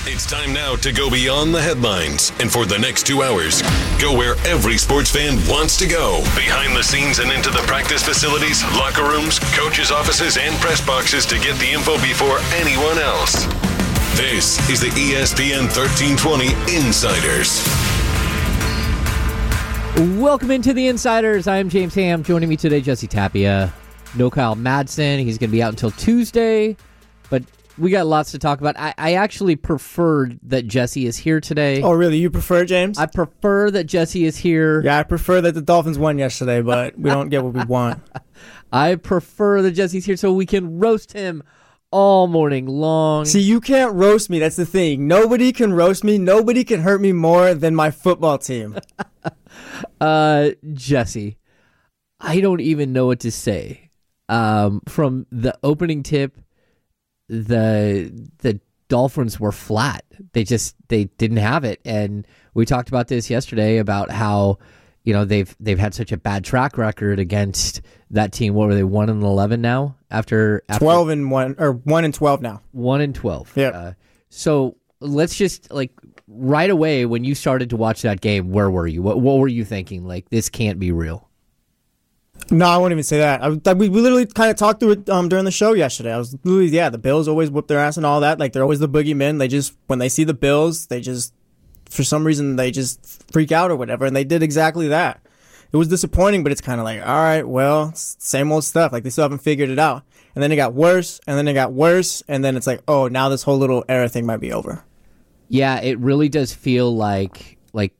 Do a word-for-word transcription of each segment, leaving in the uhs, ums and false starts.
It's time now to go beyond the headlines. And for the next two hours, go where every sports fan wants to go. Behind the scenes and into the practice facilities, locker rooms, coaches' offices, and press boxes to get the info before anyone else. This is the E S P N thirteen twenty Insiders. Welcome into the Insiders. I am James Ham. Joining me today, Jesse Tapia. No Kyle Madsen. He's going to be out until Tuesday, but we got lots to talk about. I, I actually preferred that Jesse is here today. Oh, really? You prefer, James? I prefer that Jesse is here. Yeah, I prefer that the Dolphins won yesterday, but we don't get what we want. I prefer that Jesse's here so we can roast him all morning long. See, you can't roast me. That's the thing. Nobody can roast me. Nobody can hurt me more than my football team. uh, Jesse, I don't even know what to say. Um, from the opening tip, the the Dolphins were flat. They just they didn't have it, and we talked about this yesterday about how you know they've they've had such a bad track record against that team. What were they, one and eleven now? After, after twelve and one or one and twelve now. One and twelve. Yeah. Uh, so let's just like right away when you started to watch that game, where were you? What what were you thinking? Like, this can't be real. No, I won't even say that. I, we, we literally kind of talked through it um, during the show yesterday. I was literally, yeah, the Bills always whoop their ass and all that. Like, they're always the boogeymen. They just, when they see the Bills, they just, for some reason, they just freak out or whatever. And they did exactly that. It was disappointing, but it's kind of like, all right, well, it's same old stuff. Like, they still haven't figured it out. And then it got worse, and then it got worse, and then it's like, oh, now this whole little era thing might be over. Yeah, it really does feel like, like,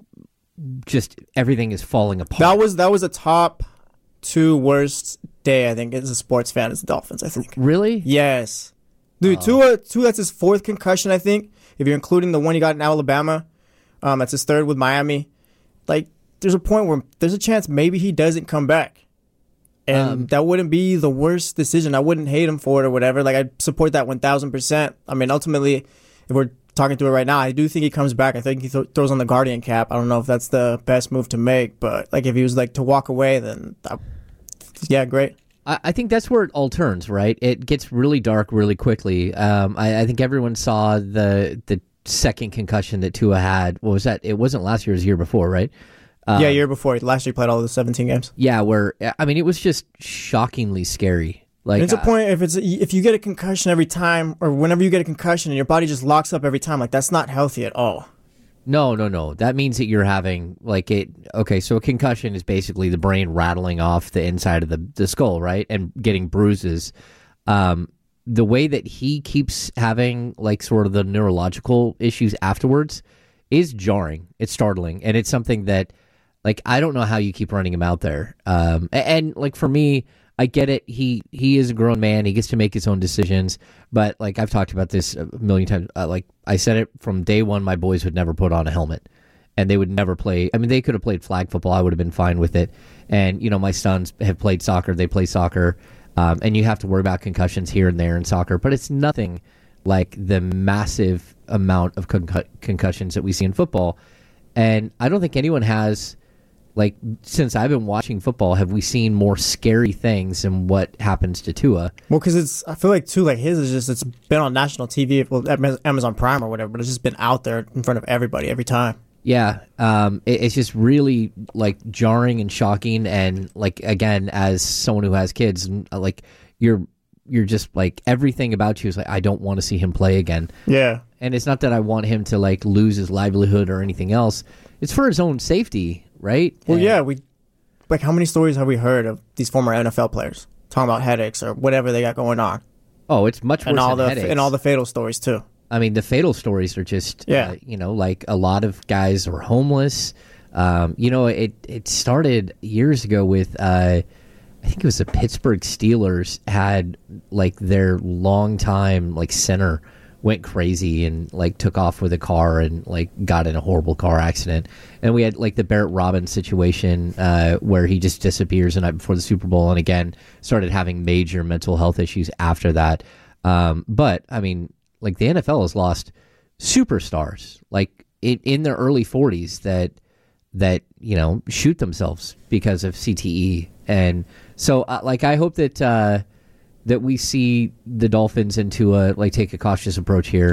just everything is falling apart. That was that was a top two worst day, I think, as a sports fan, as the Dolphins, I think. Really? Yes. Dude, oh. Tua, Tua, that's his fourth concussion, I think, if you're including the one he got in Alabama. Um, that's his third with Miami. Like, there's a point where there's a chance maybe he doesn't come back. And um, that wouldn't be the worst decision. I wouldn't hate him for it or whatever. Like, I support that one thousand percent. I mean, ultimately, if we're talking through it right now, I do think he comes back. I think he th- throws on the Guardian cap. I don't know if that's the best move to make, but like if he was like to walk away, then uh, yeah, great. I, I think that's where it all turns, right? It gets really dark really quickly. Um, I, I think everyone saw the the second concussion that Tua had. What was that? It wasn't last year; it was the year before, right? Um, yeah, year before. Last year he played all the seventeen games. Yeah, where I mean, it was just shockingly scary. Like, and it's a point if it's if you get a concussion every time, or whenever you get a concussion and your body just locks up every time, like that's not healthy at all. No, no, no. That means that you're having like it. Okay, so a concussion is basically the brain rattling off the inside of the, the skull, right, and getting bruises. Um, the way that he keeps having like sort of the neurological issues afterwards is jarring. It's startling, and it's something that like I don't know how you keep running him out there. Um, and, and like for me. I get it. He he is a grown man. He gets to make his own decisions. But like I've talked about this a million times. Uh, like I said it from day one. My boys would never put on a helmet, and they would never play. I mean, they could have played flag football. I would have been fine with it. And you know, my sons have played soccer. They play soccer, um, and you have to worry about concussions here and there in soccer. But it's nothing like the massive amount of con- concussions that we see in football. And I don't think anyone has. Like, since I've been watching football, have we seen more scary things than what happens to Tua? Well, because it's, I feel like, too, like his is just, it's been on national T V, well, Amazon Prime or whatever, but it's just been out there in front of everybody every time. Yeah, um, it, it's just really, like, jarring and shocking. And, like, again, as someone who has kids, like, you're you're just, like, everything about you is like, I don't want to see him play again. Yeah. And it's not that I want him to, like, lose his livelihood or anything else. It's for his own safety. Right? Well, and, yeah, we like how many stories have we heard of these former N F L players talking about headaches or whatever they got going on? Oh, it's much worse and all than the headaches. and all the fatal stories too. I mean, the fatal stories are just yeah, uh, you know, like a lot of guys are homeless. Um, you know, it it started years ago with uh, I think it was the Pittsburgh Steelers had like their longtime like center went crazy and like took off with a car and like got in a horrible car accident. And we had like the Barrett Robbins situation uh, where he just disappears the night before the Super Bowl and again started having major mental health issues after that. Um, but I mean, like the N F L has lost superstars like in, in their early forties that that you know shoot themselves because of C T E. And so uh, like I hope that. Uh, that we see the Dolphins into a like take a cautious approach here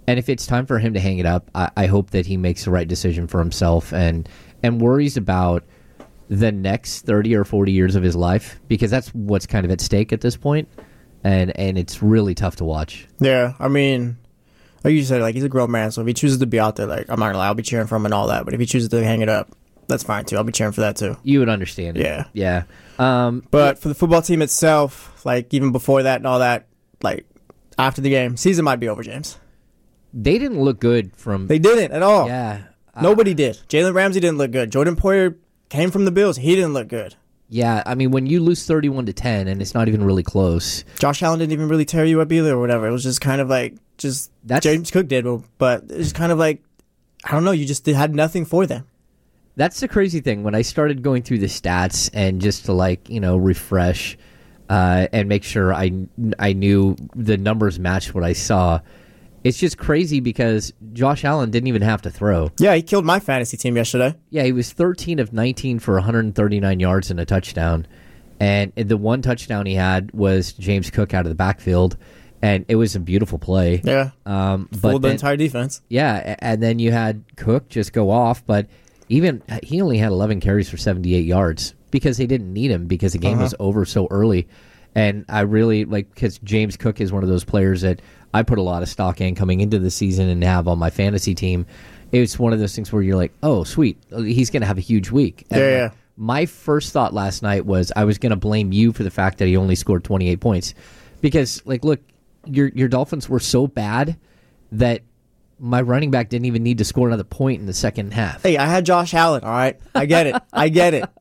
And if it's time for him to hang it up, I, I hope that he makes the right decision for himself and and worries about the next thirty or forty years of his life, because that's what's kind of at stake at this point, and and it's really tough to watch. Yeah, I mean, like you said, like he's a grown man, so if he chooses to be out there, like I'm not gonna lie, I'll be cheering for him and all that. But if he chooses to hang it up, that's fine too. I'll be cheering for that too. You would understand it. Yeah, yeah. Um, but for the football team itself, like even before that and all that, like after the game, season might be over, James. They didn't look good from. They didn't at all. Yeah, uh, nobody did. Jalen Ramsey didn't look good. Jordan Poyer came from the Bills. He didn't look good. Yeah, I mean, when you lose thirty-one to ten and it's not even really close. Josh Allen didn't even really tear you up either or whatever. It was just kind of like, just That's, James Cook did, but it was kind of like, I don't know, you just did, had nothing for them. That's the crazy thing. When I started going through the stats and just to like, you know, refresh uh, and make sure I, I knew the numbers matched what I saw, it's just crazy because Josh Allen didn't even have to throw. Yeah, he killed my fantasy team yesterday. Yeah, he was thirteen of nineteen for one hundred thirty-nine yards and a touchdown. And the one touchdown he had was James Cook out of the backfield, and it was a beautiful play. Yeah, um, fooled but the then, entire defense. Yeah, and then you had Cook just go off, but even he only had eleven carries for seventy-eight yards because they didn't need him because the game uh-huh. was over so early. And I really like, because James Cook is one of those players that I put a lot of stock in coming into the season and have on my fantasy team. It's one of those things where you're like, oh, sweet, he's going to have a huge week. And yeah, yeah. My first thought last night was I was going to blame you for the fact that he only scored twenty-eight points. Because, like, look, your your Dolphins were so bad that my running back didn't even need to score another point in the second half. Hey, I had Josh Allen, all right? I get it. I get it.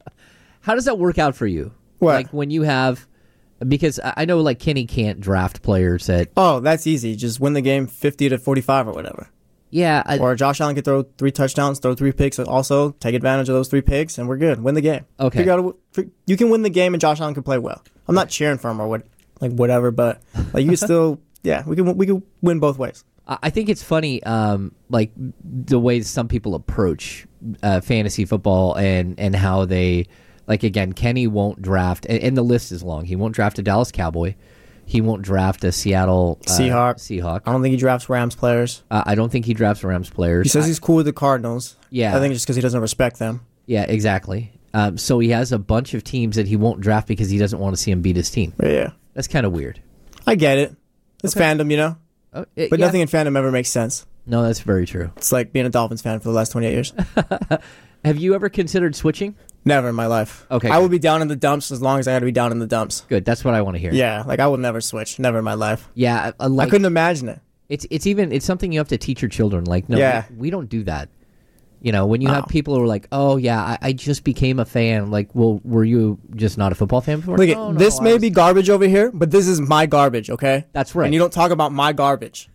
How does that work out for you? What? Like, when you have... Because I know, like, Kenny can't draft players that... Oh, that's easy. Just win the game fifty to forty-five or whatever. Yeah. I, or Josh Allen could throw three touchdowns, throw three picks, also take advantage of those three picks, and we're good. Win the game. Okay. Figure out a, you can win the game, and Josh Allen can play well. I'm not cheering for him or what, like whatever, but like you can still, yeah, we can we can win both ways. I think it's funny, um, like the way some people approach uh, fantasy football and and how they... Like, again, Kenny won't draft, and, and the list is long. He won't draft a Dallas Cowboy. He won't draft a Seattle uh, Seahawk. Seahawk. I don't think he drafts Rams players. Uh, I don't think he drafts Rams players. He says I, he's cool with the Cardinals. Yeah. I think it's just because he doesn't respect them. Yeah, exactly. Um, so he has a bunch of teams that he won't draft because he doesn't want to see him beat his team. Yeah. That's kind of weird. I get it. It's okay. Fandom, you know? Uh, it, but yeah. nothing in fandom ever makes sense. No, that's very true. It's like being a Dolphins fan for the last twenty-eight years. Have you ever considered switching? Never in my life. Okay. I would be down in the dumps as long as I had to be down in the dumps. Good. That's what I want to hear. Yeah. Like, I would never switch. Never in my life. Yeah. Uh, like, I couldn't imagine it. It's it's even, it's something you have to teach your children. Like, no, yeah. we, we don't do that. You know, when you oh. have people who are like, oh, yeah, I, I just became a fan. Like, well, were you just not a football fan before? Look, no, no, this I may was... be garbage over here, but this is my garbage, okay? That's right. And you don't talk about my garbage.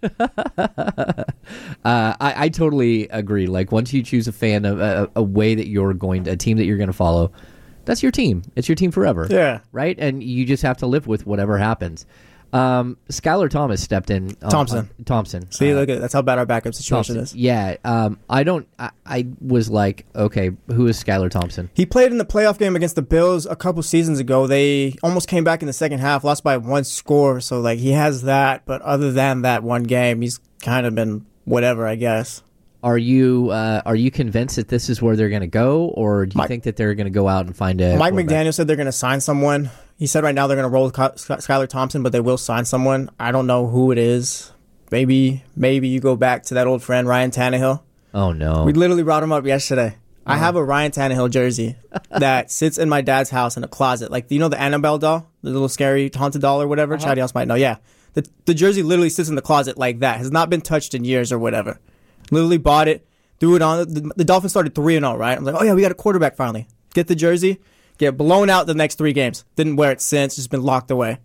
uh, I, I totally agree. Like, once you choose a fan, of a, a way that you're going to, a team that you're going to follow, that's your team. It's your team forever. Yeah. Right? And you just have to live with whatever happens. Um, Skylar Thomas stepped in. On, Thompson. On, Thompson. See, uh, look at that's how bad our backup situation Thompson. is. Yeah. Um, I don't. I, I was like, okay, who is Skylar Thompson? He played in the playoff game against the Bills a couple seasons ago. They almost came back in the second half, lost by one score. So like he has that, but other than that one game, he's kind of been whatever, I guess. Are you uh, are you convinced that this is where they're going to go, or do you Mike, think that they're going to go out and find a? Mike McDaniel said they're going to sign someone. He said right now they're going to roll with Skylar Thompson, but they will sign someone. I don't know who it is. Maybe maybe you go back to that old friend Ryan Tannehill. Oh no! We literally brought him up yesterday. Oh. I have a Ryan Tannehill jersey that sits in my dad's house in a closet. Like, you know the Annabelle doll, the little scary haunted doll or whatever. Uh-huh. Chad else might know. Yeah, the the jersey literally sits in the closet like that. Has not been touched in years or whatever. Literally bought it. Threw it on. The, the Dolphins started three and zero, right? I'm like, oh yeah, we got a quarterback finally. Get the jersey, get blown out the next three games. Didn't wear it since. Just been locked away.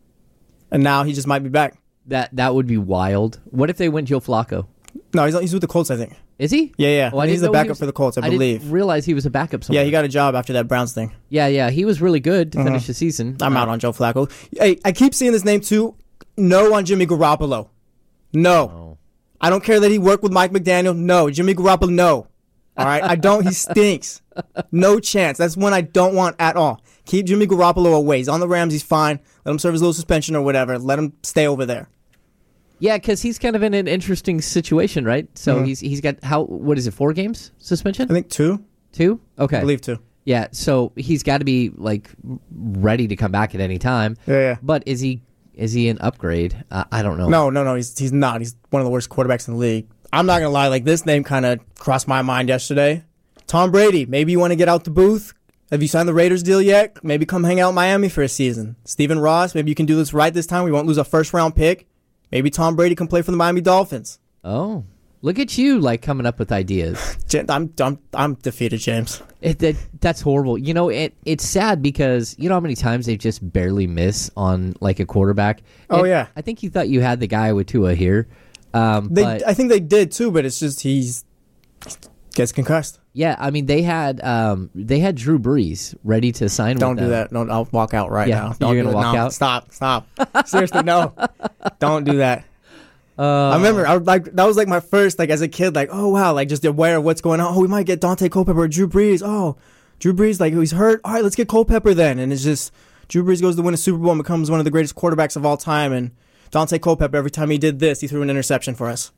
And now he just might be back. That that would be wild. What if they went Joe Flacco? No, he's he's with the Colts, I think. Is he? Yeah, yeah. Well, he's the backup was, for the Colts, I, I believe. Didn't realize he was a backup somewhere. Yeah, he got a job after that Browns thing. Yeah, yeah. He was really good to mm-hmm. finish the season. I'm uh, out on Joe Flacco. Hey, I keep seeing this name too. No on Jimmy Garoppolo. No. Oh. I don't care that he worked with Mike McDaniel. No. Jimmy Garoppolo, no. All right? I don't. He stinks. No chance. That's one I don't want at all. Keep Jimmy Garoppolo away. He's on the Rams. He's fine. Let him serve his little suspension or whatever. Let him stay over there. Yeah, because he's kind of in an interesting situation, right? So Mhm. he's he's got how what is it? Four games suspension? I think two. Two. Okay, I believe two. Yeah, so he's got to be like ready to come back at any time. Yeah, yeah. But is he is he an upgrade? Uh, I don't know. No, no, no. He's he's not. He's one of the worst quarterbacks in the league. I'm not gonna lie. Like this name kind of crossed my mind yesterday. Tom Brady. Maybe you want to get out the booth. Have you signed the Raiders deal yet? Maybe come hang out in Miami for a season. Stephen Ross. Maybe you can do this right this time. We won't lose a first round pick. Maybe Tom Brady can play for the Miami Dolphins. Oh, look at you, like coming up with ideas. I'm I'm I'm defeated, James. It, that that's horrible. You know, it it's sad because you know how many times they just barely miss on like a quarterback. Oh, And yeah. I think you thought you had the guy with Tua here. Um, They, but I think they did too, but it's just he's gets concussed. yeah, I mean they had um they had Drew Brees ready to sign. Don't with do them. that. No, I'll walk out right Yeah, now. you're Don't gonna do it. walk No, out? Stop, stop. Seriously, no. Don't do that. Uh, I remember, I was like that was like my first, like as a kid, like oh wow, like just aware of what's going on. Oh, we might get Dante Culpepper or Drew Brees. Oh, Drew Brees, like he's hurt. All right, let's get Culpepper then. And it's just Drew Brees goes to win a Super Bowl and becomes one of the greatest quarterbacks of all time. And Dante Culpepper, every time he did this, he threw an interception for us.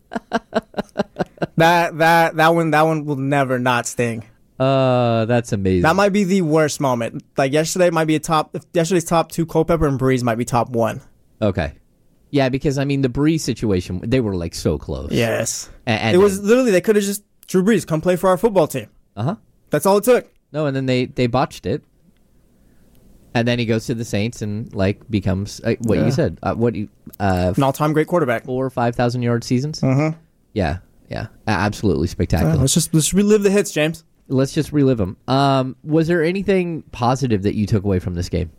that that that one that one will never not sting. Uh, that's amazing. That might be the worst moment. Like yesterday might be a top. Yesterday's top two, Culpepper and Brees might be top one. Okay. Yeah, because I mean the Brees situation, they were like so close. Yes, and, and it was literally they could have just Drew Brees come play for our football team. Uh huh. That's all it took. No, and then they they botched it, and then he goes to the Saints and like becomes uh, what Yeah. you said. Uh, what you uh, An all-time great quarterback. four or five thousand yard seasons. Mm-hmm. Yeah, yeah, A- absolutely spectacular. let's just let's relive the hits, James. Let's just relive them. Um, was there anything positive that you took away from this game?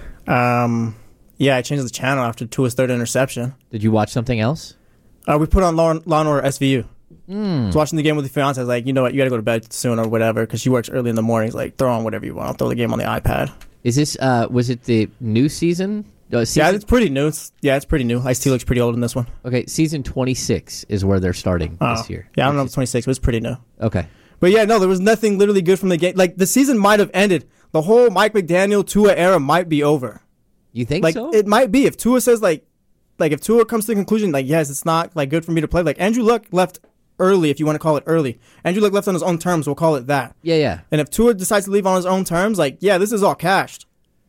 Um, yeah, I changed the channel after Tua's third interception. Did you watch something else? Uh, we put on Law, Law and Order S V U. Mm. I was watching the game with the fiance. I was like, you know what, you got to go to bed soon or whatever because she works early in the mornings. Like, throw on whatever you want. I'll throw the game on the iPad. Is this uh, was it the new season? Uh, season? Yeah, it's pretty new. It's, yeah, it's pretty new. Ice-T looks pretty old in this one. Okay, season twenty-six is where they're starting Oh. this year. Yeah, I don't know if it's twenty-six, but it's pretty new. Okay. But yeah, no, there was nothing literally good from the game. Like, the season might have ended. The whole Mike McDaniel, Tua era might be over. You think Like, so? it might be. If Tua says, like, like if Tua comes to the conclusion, like, yes, it's not, like, good for me to play. Like, Andrew Luck left early, if you want to call it early. Andrew Luck left on his own terms. We'll call it that. yeah, yeah. And if Tua decides to leave on his own terms, like, yeah, this is all cashed.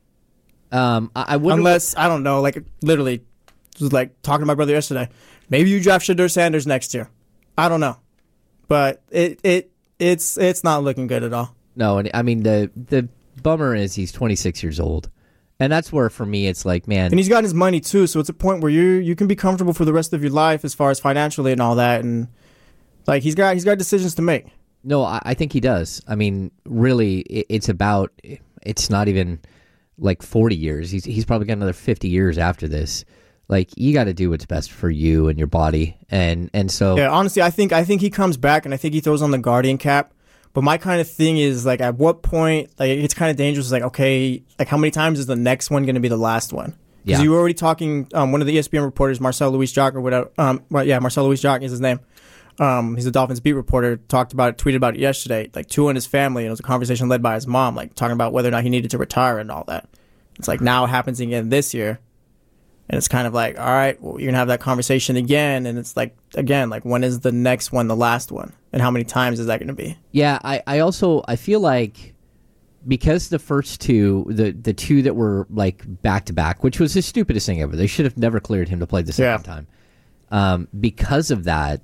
Um, I, I wouldn't. Unless, I don't know, like, literally, was like talking to my brother yesterday. Maybe you draft Shadur Sanders next year. I don't know. But it it it's it's not looking good at all. No, and I mean the the bummer is he's twenty-six years old, and that's where for me it's like, man, And he's gotten his money too, so it's a point where you you can be comfortable for the rest of your life as far as financially and all that. And like he's got he's got decisions to make. no, I, I think he does. I mean, really, it, it's about it's not even like forty years. He's he's probably got another fifty years after this. Like you got to do what's best for you and your body, and and so Yeah, honestly, I think I think he comes back and I think he throws on the Guardian cap. But my kind of thing is like, at what point, like it's kind of dangerous. Like, okay, like how many times is the next one going to be the last one? Because Yeah. you were already talking. Um, one of the E S P N reporters, Marcel Louis Jacques or whatever. Um, well, yeah, Marcel Louis Jacques is his name. Um, he's a Dolphins beat reporter. Talked about it, tweeted about it yesterday. Like Tua and his family, and it was a conversation led by his mom, like talking about whether or not he needed to retire and all that. It's like now it happens again this year. And it's kind of like, all right, well, you're going to have that conversation again. And it's like, again, like when is the next one the last one? And how many times is that going to be? yeah. I, I also I feel like because the first two, the the two that were like back to back, which was the stupidest thing ever. They should have never cleared him to play the second Yeah. time. Um, because of that,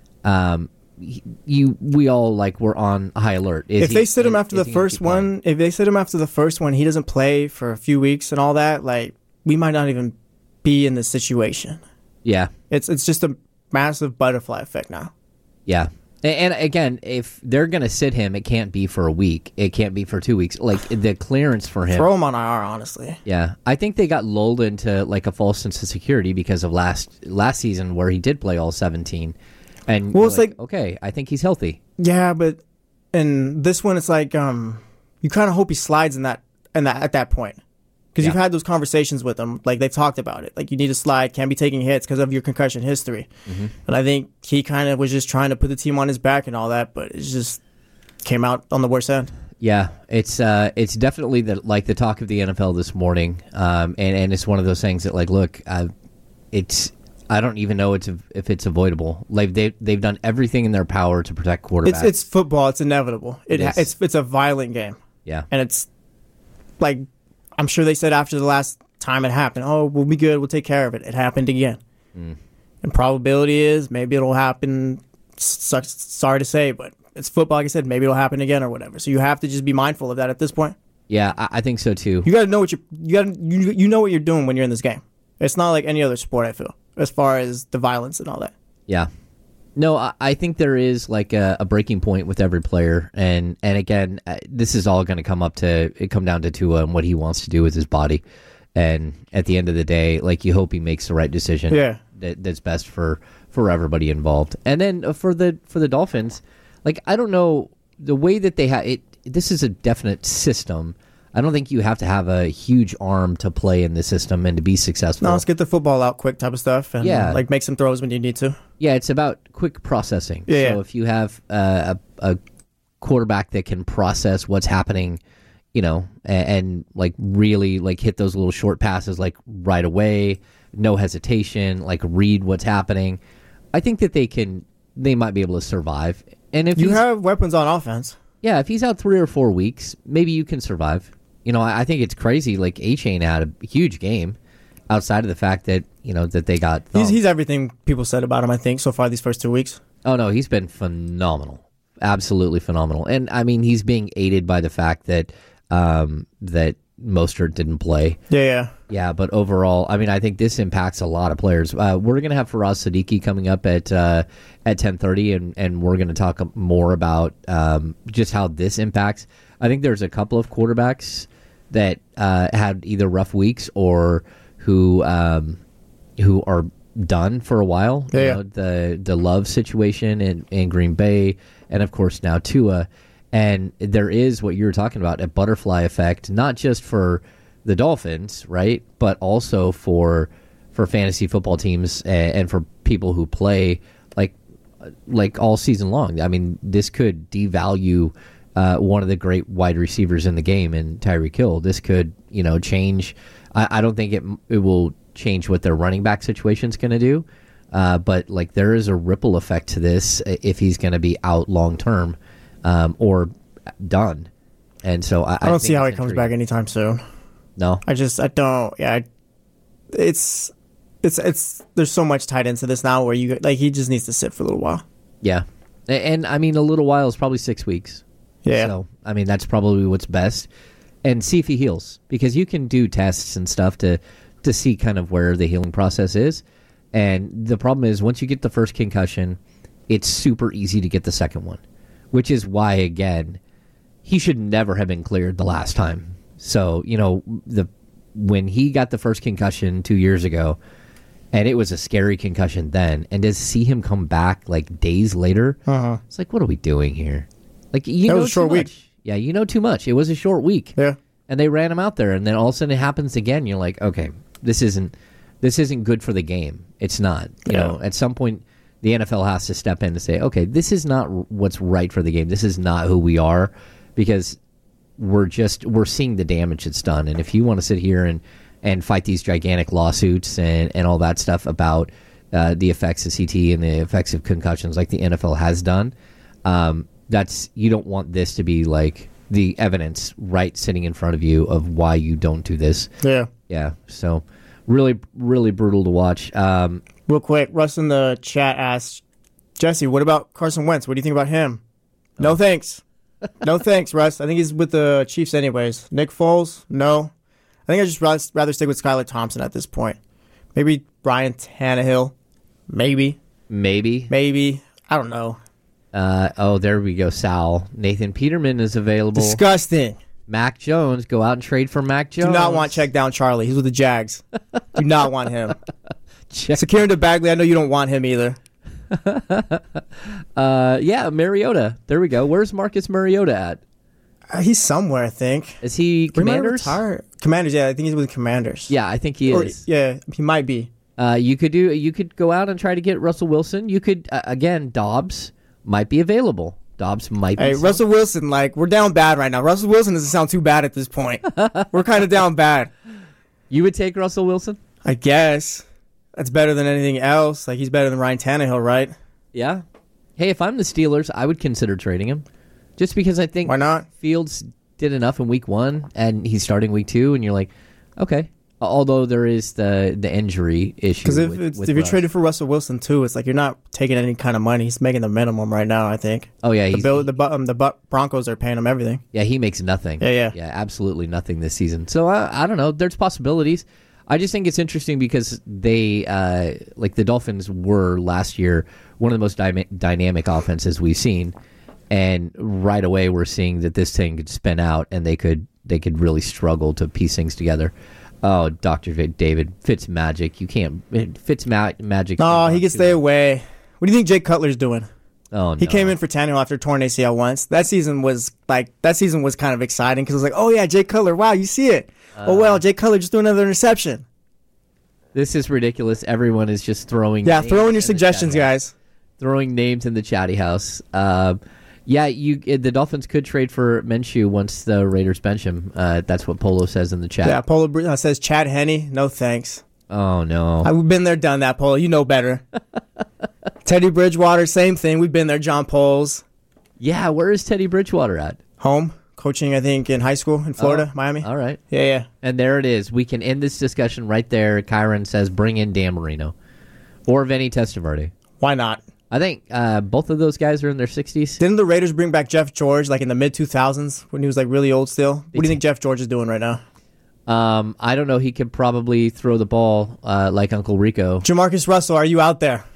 um, he- you we all like were on high alert. Is If he- they sit him is- after is the he gonna first keep playing? one, if they sit him after the first one, he doesn't play for a few weeks and all that, like we might not even be in this situation. yeah, It's it's just a massive butterfly effect now. yeah. And, and again, if they're gonna sit him, it can't be for a week. It can't be for two weeks. Like the clearance for him. Throw him on I R, honestly. Yeah, I think they got lulled into like a false sense of security because of last last season where he did play all seventeen. And Well, you're it's like- okay, I think he's healthy. Yeah, but in this one, it's like um, you kind of hope he slides in that in that at that point. Because Yeah. you've had those conversations with him, like they've talked about it. Like you need to slide, can't be taking hits because of your concussion history. Mm-hmm. And I think he kind of was just trying to put the team on his back and all that, but it just came out on the worst end. Yeah, it's uh, it's definitely the like the talk of the N F L this morning, um, and and it's one of those things that like, look, uh, it's I don't even know it's if it's avoidable. Like they they've done everything in their power to protect quarterbacks. It's it's football. It's inevitable. It, It ha- is. it's it's a violent game, yeah, and it's like I'm sure they said after the last time it happened, oh, we'll be good. We'll take care of it. It happened again, Mm. and probability is maybe it'll happen. Sucks, sorry to say, but it's football. Like I said, maybe it'll happen again or whatever. So you have to just be mindful of that at this point. yeah. I, I think so too. You got to know what you you got you you know what you're doing when you're in this game. It's not like any other sport, I feel, as far as the violence and all that. Yeah. No, I, I think there is like a, a breaking point with every player, and and again, uh, this is all going to come up to it come down to Tua and what he wants to do with his body, and at the end of the day, like you hope he makes the right decision. Yeah. That, that's best for, for everybody involved. And then uh, for the for the Dolphins, like I don't know the way that they have it. This is a definite system. I don't think you have to have a huge arm to play in the system and to be successful. No, let's get the football out quick type of stuff, and Yeah. like make some throws when you need to. Yeah, it's about quick processing. Yeah, so yeah. if you have uh, a, a quarterback that can process what's happening, you know, and, and like really like hit those little short passes like right away, no hesitation, like read what's happening, I think that they can, they might be able to survive. And if You he's, have weapons on offense. yeah, if he's out three or four weeks, maybe you can survive. You know, I, I think it's crazy. Like A-Chain had a huge game outside of the fact that, you know, that they got He's thumped. he's everything people said about him, I think, so far these first two weeks. Oh, no, he's been phenomenal. Absolutely phenomenal. And, I mean, he's being aided by the fact that um, that Mostert didn't play. Yeah, yeah. Yeah, but overall, I mean, I think this impacts a lot of players. Uh, we're going to have Faraz Siddiqui coming up at uh, at ten thirty, and, and we're going to talk more about um, just how this impacts. I think there's a couple of quarterbacks that uh, had either rough weeks or who um, who are done for a while. Yeah, you yeah. know, the the Love situation in, in Green Bay, and of course now Tua. And there is what you were talking about, a butterfly effect, not just for the Dolphins, right, but also for for fantasy football teams and, and for people who play like like all season long. I mean, this could devalue uh, one of the great wide receivers in the game in Tyreek Hill. This could, you know, change. I, I don't think it it will change what their running back situation is going to do, uh, but like there is a ripple effect to this if he's going to be out long term. Um, or done, and so I, I don't I see think how it's he comes back intriguing. anytime soon. No, I just, I don't, yeah. I, it's, it's, it's, there's so much tied into this now where you, like, he just needs to sit for a little while. yeah, and, and I mean a little while is probably six weeks. Yeah. So I mean that's probably what's best, and see if he heals, because you can do tests and stuff to to see kind of where the healing process is, and the problem is once you get the first concussion, it's super easy to get the second one. Which is why, again, he should never have been cleared the last time. So, you know, the when he got the first concussion two years ago, and it was a scary concussion then, and to see him come back like days later, Uh-huh. it's like, what are we doing here? Like, you That know, was a short too week. much. Yeah, you know too much. It was a short week. Yeah. And they ran him out there, and then all of a sudden it happens again. You're like, okay, this isn't this isn't good for the game. It's not. You Yeah. know, at some point the N F L has to step in and say, okay, this is not what's right for the game. This is not who we are, because we're just we're seeing the damage it's done. And if you want to sit here and, and fight these gigantic lawsuits and, and all that stuff about uh, the effects of C T and the effects of concussions like the N F L has done, um, that's you don't want this to be like the evidence right sitting in front of you of why you don't do this. Yeah. Yeah, so really, really brutal to watch. Um, Real quick, Russ in the chat asked, Jesse, what about Carson Wentz? What do you think about him? No thanks. No thanks, Russ. I think he's with the Chiefs anyways. Nick Foles? No. I think I'd just rather, rather stick with Skylar Thompson at this point. Maybe Brian Tannehill. Maybe. maybe. Maybe. I don't know. Uh, oh, there we go. Sal. Nathan Peterman is available. Disgusting. Mac Jones. Go out and trade for Mac Jones. Do not want check down Charlie. He's with the Jags. Do not want him. Check. Securing to Bagley, I know you don't want him either. Uh, yeah, Mariota. There we go. Where's Marcus Mariota at? Uh, he's somewhere, I think. Is he We might Commanders? retire. Commanders, yeah. I think he's with the Commanders. Yeah, I think he Or- is. yeah, he might be. Uh, you could do. You could go out and try to get Russell Wilson. You could uh, again. Dobbs might be available. Dobbs might be. Hey, some- Russell Wilson, like, we're down bad right now. Russell Wilson doesn't sound too bad at this point. We're kind of down bad. You would take Russell Wilson? I guess. That's better than anything else. Like, he's better than Ryan Tannehill, right? Yeah. Hey, if I'm the Steelers, I would consider trading him. Just because I think Why not? Fields did enough in week one, and he's starting week two, and you're like, okay. Although there is the, the injury issue. Because if, with, it's, with if you're Russ. traded for Russell Wilson, too, it's like you're not taking any kind of money. He's making the minimum right now, I think. Oh, yeah. The, He's, Bill, the, Bu- um, the Bu- Broncos are paying him everything. yeah, he makes nothing. Yeah, yeah. Yeah, absolutely nothing this season. So, I, I don't know. There's possibilities. I just think it's interesting because they, uh, like the Dolphins were last year, one of the most dy- dynamic offenses we've seen. And right away, we're seeing that this thing could spin out, and they could they could really struggle to piece things together. Oh, Doctor David, Fitz magic. You can't Fitz ma- magic. No, he can stay away. What do you think Jake Cutler's doing? Oh, no. He came in for Tannehill after torn A C L once. That season was like that season was kind of exciting because it was like, oh yeah, Jake Cutler. Wow, you see it. Uh, oh well, Jake Cutler just threw another interception. This is ridiculous. Everyone is just throwing. Yeah, throw in your suggestions, guys. Throwing names in the chatty house. Uh, Yeah, you. The Dolphins could trade for Minshew once the Raiders bench him. Uh, that's what Polo says in the chat. Yeah, Polo uh, says Chad Henne. No thanks. Oh no, I've been there, done that, Polo. You know better. Teddy Bridgewater, same thing. We've been there, John Poles. Yeah, where is Teddy Bridgewater at? Home coaching, I think, in high school in Florida, oh, Miami. All right. Yeah, yeah. And there it is. We can end this discussion right there. Kyron says, "Bring in Dan Marino or Vinny Testaverde." Why not? I think uh, both of those guys are in their sixties. Didn't the Raiders bring back Jeff George like in the mid two thousands when he was like really old still? What do you think Jeff George is doing right now? Um, I don't know. He could probably throw the ball uh, like Uncle Rico. Jamarcus Russell, are you out there?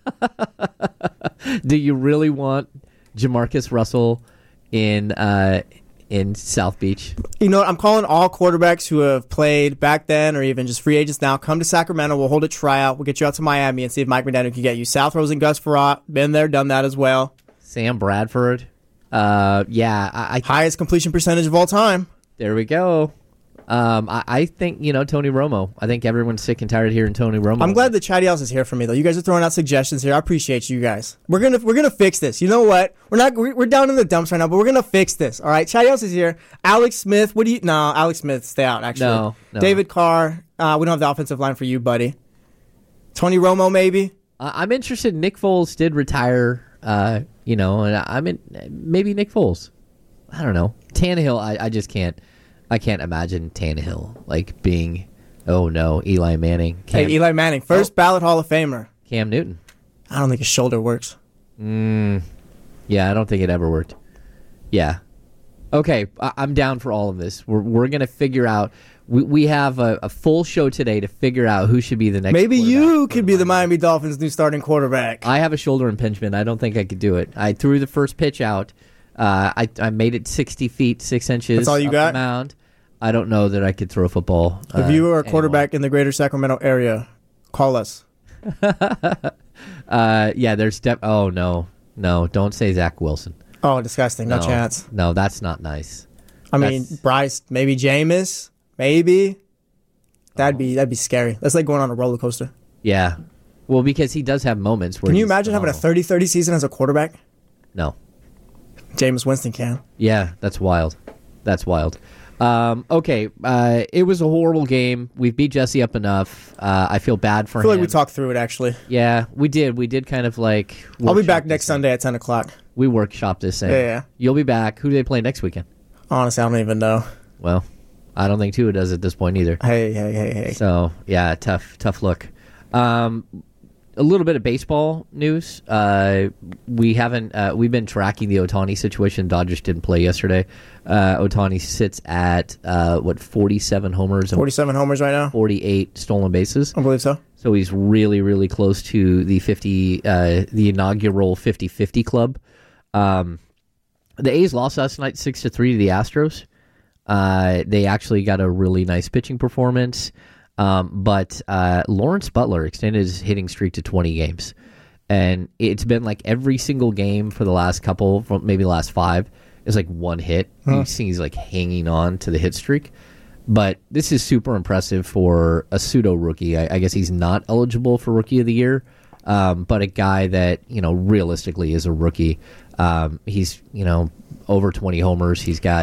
Do you really want Jamarcus Russell in uh, in South Beach? You know what? I'm calling all quarterbacks who have played back then or even just free agents now. Come to Sacramento. We'll hold a tryout. We'll get you out to Miami and see if Mike McDaniel can get you. South Rose and Gus Farrat. Been there, done that as well. Sam Bradford. Uh, yeah. I, I Highest completion percentage of all time. There we go. Um, I, I think, you know, Tony Romo. I think everyone's sick and tired of hearing Tony Romo. I'm glad that Chatty House is here for me, though. You guys are throwing out suggestions here. I appreciate you guys. We're gonna we're gonna fix this. You know what? We're not we're, we're down in the dumps right now, but we're gonna fix this. All right. Chatty House is here. Alex Smith. What do you? No, Alex Smith, stay out. Actually, No, no. David Carr. Uh, we don't have the offensive line for you, buddy. Tony Romo, maybe. Uh, I'm interested. Nick Foles did retire, uh, you know, and I'm in maybe Nick Foles. I don't know. Tannehill, I, I just can't. I can't imagine Tannehill like being. Oh no, Eli Manning. Cam, Hey, Eli Manning, first Oh. ballot Hall of Famer. Cam Newton. I don't think his shoulder works. Mm, yeah, I don't think it ever worked. Yeah. Okay, I- I'm down for all of this. We're we're gonna figure out. We we have a, a full show today to figure out who should be the next. Maybe quarterback you for could be the Miami Dolphins' new starting quarterback. I have a shoulder impingement. I don't think I could do it. I threw the first pitch out. Uh, I I made it sixty feet six inches. That's all you up got? the mound. I don't know that I could throw a football. If uh, you are a anymore. quarterback in the greater Sacramento area, call us. uh, yeah, there's def- oh no, no, don't say Zach Wilson. Oh, disgusting. No, chance. No, that's not nice. I mean, That's- Bryce, maybe Jameis, maybe. That'd be that'd be scary. That's like going on a roller coaster. Yeah, well, because he does have moments where. Can you he's imagine having a phenomenal. thirty thirty season as a quarterback? No. Jameis Winston can. Yeah, that's wild. That's wild. Um, okay, uh, it was a horrible game. We've beat Jesse up enough. Uh, I feel bad for I feel him. like we talked through it, actually. Yeah, we did. We did kind of like. I'll be workshop back this next thing. Sunday at ten o'clock. We workshop this thing. Yeah, yeah. You'll be back. Who do they play next weekend? Honestly, I don't even know. Well, I don't think Tua does at this point either. Hey, hey, hey, hey. So yeah, tough, tough look. Um, a little bit of baseball news. Uh, we haven't. Uh, we've been tracking the Ohtani situation. Dodgers didn't play yesterday. Uh, Ohtani sits at uh, what forty-seven homers and forty-seven homers right now? forty-eight stolen bases. I believe so. So he's really, really close to the fifty, uh, the inaugural fifty-fifty club. Um, the A's lost last night six to three to the Astros. Uh, they actually got a really nice pitching performance. Um, but uh, Lawrence Butler extended his hitting streak to twenty games. And it's been like every single game for the last couple, from maybe the last five, is like one hit. Huh. You see he's like hanging on to the hit streak. But this is super impressive for a pseudo rookie. I, I guess he's not eligible for Rookie of the Year, um, but a guy that, you know, realistically is a rookie. Um, he's, you know, over twenty homers. He's got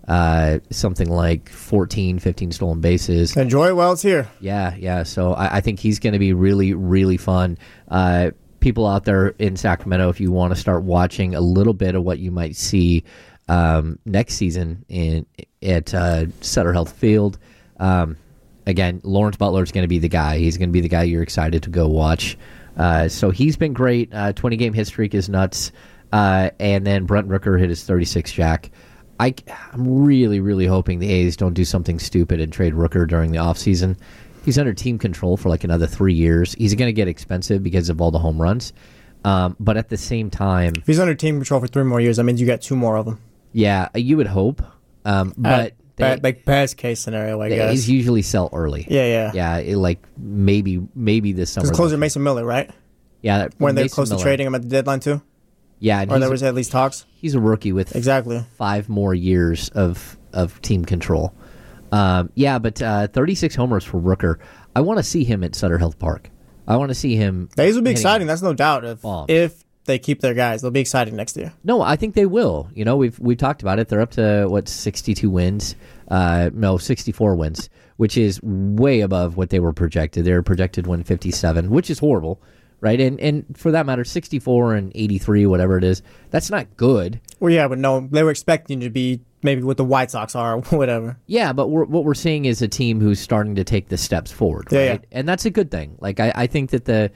uh, something like fourteen, fifteen stolen bases. Enjoy it while it's here. Yeah, yeah. So I, I think he's going to be really, really fun. Uh, people out there in Sacramento, if you want to start watching a little bit of what you might see um, next season in at uh, Sutter Health Field, um, again, Lawrence Butler is going to be the guy. He's going to be the guy you're excited to go watch. Uh, so he's been great. Uh, twenty-game hit streak is nuts. Uh, and then Brent Rooker hit his thirty-six jack. I, I'm really, really hoping the A's don't do something stupid and trade Rooker during the offseason. He's under team control for like another three years. He's going to get expensive because of all the home runs. Um, but at the same time... If he's under team control for three more years, that means you get two more of them. Yeah, you would hope. Um, but... Uh, they, like best case scenario, I the guess. A's usually sell early. Yeah, yeah. Yeah, it, like maybe maybe this summer. Because closer Mason Miller, right? Yeah. When they're Mason close Miller. to trading him at the deadline too? Yeah. And or there was at least talks? He's a rookie with exactly five more years of, of team control. Um, yeah, but uh, thirty-six homers for Rooker. I want to see him at Sutter Health Park. I want to see him. The A's will be exciting, that's no doubt. If, bombs. if they keep their guys, they'll be exciting next year. No, I think they will. You know, we've we've talked about it. They're up to, what, sixty-two wins? Uh, no, sixty-four wins, which is way above what they were projected. They were projected to win fifty-seven, which is horrible, right? And and for that matter, sixty-four and eighty-three, whatever it is, that's not good. Well, yeah, but no, they were expecting to be maybe what the White Sox are or whatever. Yeah, but we're, what we're seeing is a team who's starting to take the steps forward, yeah, right? Yeah. And that's a good thing. Like, I, I think that the,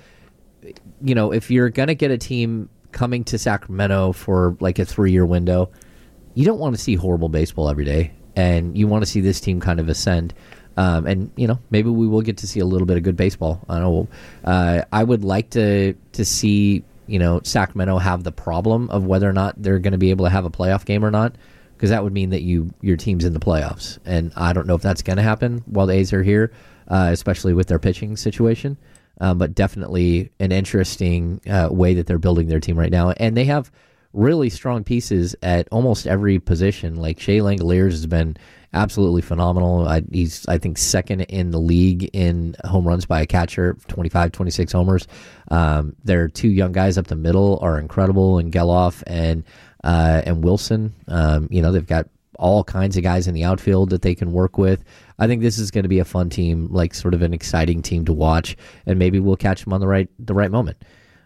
you know, if you're going to get a team coming to Sacramento for like a three-year window, you don't want to see horrible baseball every day. And you want to see this team kind of ascend. Um, and, you know, maybe we will get to see a little bit of good baseball. I don't know. Uh, I would like to to see, you know, Sacramento have the problem of whether or not they're going to be able to have a playoff game or not, because that would mean that you your team's in the playoffs. And I don't know if that's going to happen while the A's are here, uh, especially with their pitching situation. Um, but definitely an interesting uh, way that they're building their team right now. And they have really strong pieces at almost every position. Like Shea Langoliers has been absolutely phenomenal. I, he's, I think, second in the league in home runs by a catcher, twenty-five, twenty-six homers. Um, their two young guys up the middle are incredible, and Geloff and uh, and Wilson. Um, you know, they've got all kinds of guys in the outfield that they can work with. I think this is going to be a fun team, like sort of an exciting team to watch, and maybe we'll catch them on the right the right moment.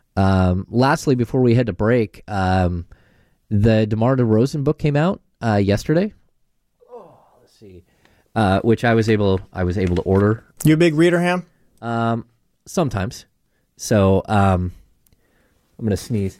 Um, lastly, before we head to break, um, the DeMar DeRozan book came out uh, yesterday. Oh, let's see, uh, which I was able I was able to order. You a big reader, Ham? Um, sometimes. So um, I'm gonna sneeze.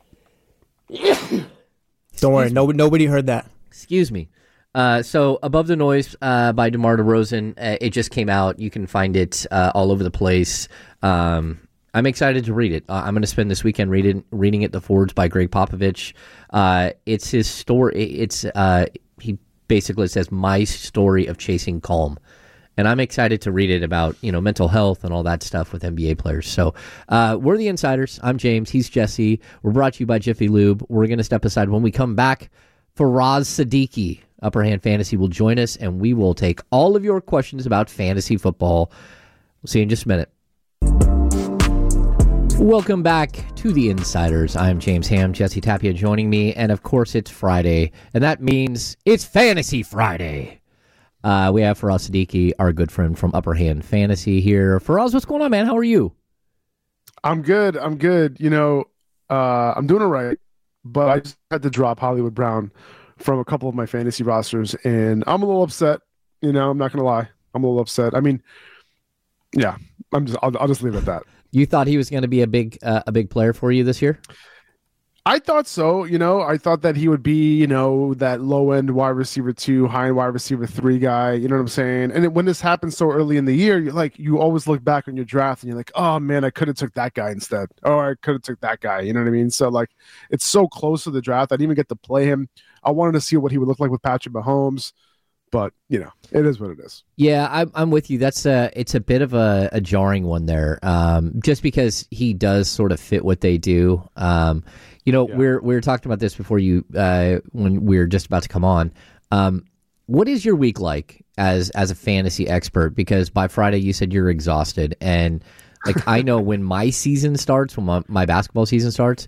Don't worry, nobody nobody heard that. Excuse me. Uh, so Above the Noise uh, by DeMar DeRozan, uh, it just came out. You can find it uh, all over the place. Um, I'm excited to read it. Uh, I'm going to spend this weekend reading reading it. The Forwards by Greg Popovich. Uh, it's his story. It's uh, he basically says my story of chasing calm, and I'm excited to read it about you know mental health and all that stuff with N B A players. So uh, we're the Insiders. I'm James. He's Jesse. We're brought to you by Jiffy Lube. We're going to step aside when we come back. Faraz Siddiqui, Upper Hand Fantasy, will join us, and we will take all of your questions about fantasy football. We'll see you in just a minute. Welcome back to the Insiders. I'm James Ham, Jesse Tapia joining me, and of course it's Friday, and that means it's Fantasy Friday. Uh, we have Faraz Siddiqui, our good friend from Upper Hand Fantasy here. Faraz, what's going on, man? How are you? I'm good. I'm good. You know, uh, I'm doing all right, but I just had to drop Hollywood Brown from a couple of my fantasy rosters, and I'm a little upset. You know, I'm not going to lie. I'm a little upset. I mean, yeah, I'm just, I'll, I'll just leave it at that. You thought he was going to be a big uh, a big player for you this year? I thought so. You know, I thought that he would be, you know, that low end wide receiver two, high end wide receiver three guy. You know what I'm saying? And it, when this happens so early in the year, you're like, you always look back on your draft and you're like, oh man, I could have took that guy instead, or I could have took that guy. You know what I mean? So like, it's so close to the draft. I didn't even get to play him. I wanted to see what he would look like with Patrick Mahomes. But, you know, it is what it is. Yeah, I'm, I'm with you. That's a, it's a bit of a, a jarring one there, um, just because he does sort of fit what they do. Um, you know, yeah. we're we were talking about this before you, uh, when we were just about to come on. Um, what is your week like as as a fantasy expert? Because by Friday you said you're exhausted, and like I know when my season starts, when my, my basketball season starts,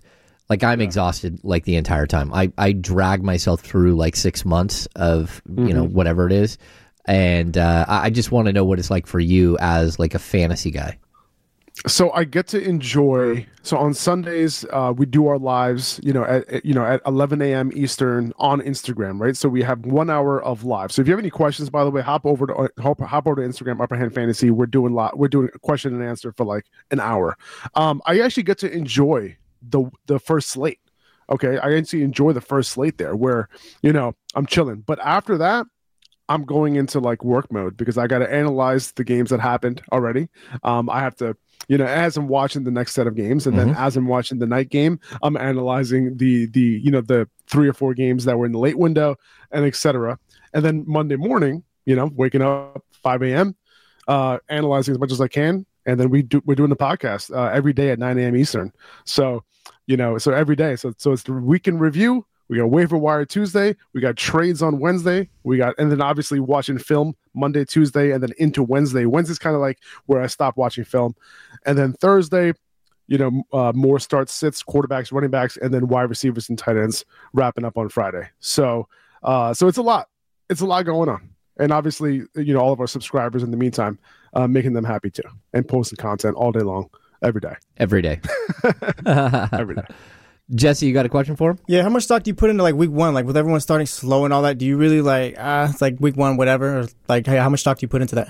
Like I'm yeah. exhausted like the entire time. I, I drag myself through like six months of, mm-hmm. you know, whatever it is. And uh, I just want to know what it's like for you as like a fantasy guy. So I get to enjoy. So on Sundays, uh, we do our lives, you know, at you know at eleven a.m. Eastern on Instagram, right? So we have one hour of live. So if you have any questions, by the way, hop over to hop, hop over to Instagram, Upper Hand Fantasy. We're doing lot. We're doing a question and answer for like an hour. Um, I actually get to enjoy the the first slate. Okay, I actually enjoy the first slate there, where you know I'm chilling. But after that, I'm going into like work mode because I got to analyze the games that happened already. Um, I have to. You know, as I'm watching the next set of games, and mm-hmm. then as I'm watching the night game, I'm analyzing the the you know the three or four games that were in the late window, and et cetera. And then Monday morning, you know, waking up five a.m., uh, analyzing as much as I can, and then we do we're doing the podcast uh, every day at nine a.m. Eastern. So, you know, so every day, so so it's the weekend review. We got waiver wire Tuesday. We got trades on Wednesday. We got, and then obviously watching film Monday, Tuesday, and then into Wednesday. Wednesday's kind of like where I stop watching film. And then Thursday, you know, uh, more starts, sits, quarterbacks, running backs, and then wide receivers and tight ends wrapping up on Friday. So, uh, so it's a lot. It's a lot going on. And obviously, you know, all of our subscribers in the meantime, uh, making them happy too, and posting content all day long, every day. Every day. Every day. Jesse, you got a question for him? Yeah, how much stock do you put into like week one? Like with everyone starting slow and all that, do you really like, ah, it's like week one, whatever? Or like, hey, how much stock do you put into that?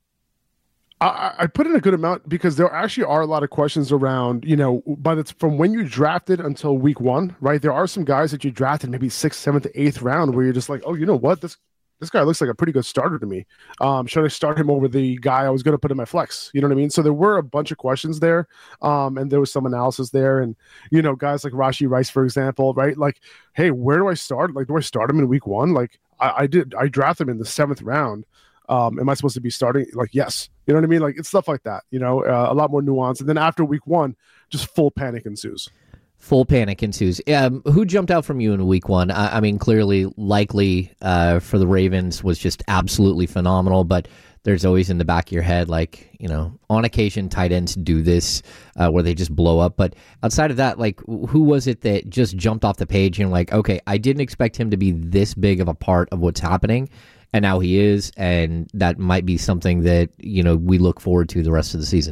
I, I put in a good amount because there actually are a lot of questions around, you know, but it's from when you drafted until week one, right? There are some guys that you drafted maybe sixth, seventh, eighth round where you're just like, oh, you know what? This this guy looks like a pretty good starter to me. Um, should I start him over the guy I was going to put in my flex? You know what I mean? So there were a bunch of questions there, um, and there was some analysis there. And, you know, guys like Rashee Rice, for example, right? Like, hey, where do I start? Like, do I start him in week one? Like, I, I did. I drafted him in the seventh round. Um, am I supposed to be starting? Like, yes. You know what I mean? Like, it's stuff like that, you know, uh, a lot more nuance. And then after week one, just full panic ensues. Full panic ensues. Um, who jumped out from you in week one? I, I mean, clearly, likely uh, for the Ravens was just absolutely phenomenal, but there's always in the back of your head, like, you know, on occasion, tight ends do this uh, where they just blow up. But outside of that, like, who was it that just jumped off the page and like, okay, I didn't expect him to be this big of a part of what's happening, and now he is, and that might be something that, you know, we look forward to the rest of the season?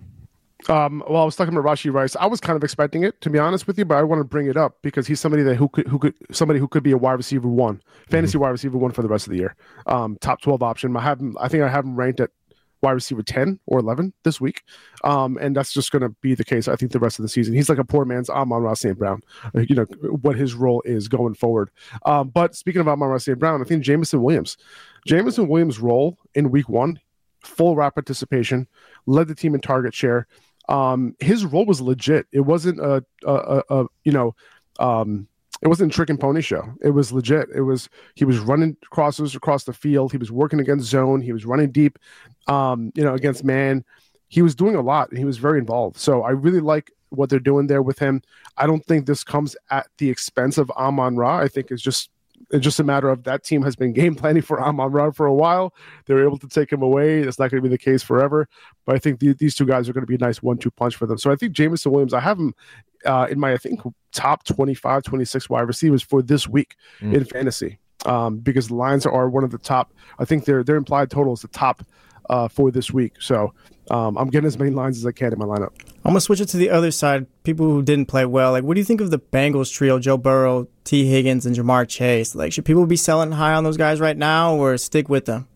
Um, well, I was talking about Rashee Rice. I was kind of expecting it, to be honest with you, but I want to bring it up because he's somebody that who could who could somebody who could be a wide receiver one, fantasy mm-hmm. wide receiver one for the rest of the year. Um, top twelve option. I have him, I think I have him ranked at wide receiver ten or eleven this week, um, and that's just going to be the case. I think the rest of the season, he's like a poor man's Amon-Ra Saint Brown. You know what his role is going forward. Um, but speaking of Amon-Ra Saint Brown, I think Jameson Williams, Jameson Williams' role in week one, full route participation, led the team in target share. Um, his role was legit. It wasn't a, a, a, a you know, um, it wasn't a trick and pony show. It was legit. It was, he was running crosses across the field. He was working against zone. He was running deep, um, you know, against man. He was doing a lot and he was very involved. So I really like what they're doing there with him. I don't think this comes at the expense of Amon-Ra. I think it's just, it's just a matter of that team has been game planning for Amon-Ra for a while. They're able to take him away. It's not going to be the case forever. But I think the, these two guys are going to be a nice one two punch for them. So I think Jameson Williams, I have him uh, in my, I think, top twenty-five, twenty-six wide receivers for this week mm. in fantasy um, because the Lions are one of the top. I think their their implied total is the top uh, for this week. So um, I'm getting as many lines as I can in my lineup. I'm going to switch it to the other side. People who didn't play well. Like, what do you think of the Bengals trio, Joe Burrow, T. Higgins, and Jamar Chase? Like, should people be selling high on those guys right now or stick with them?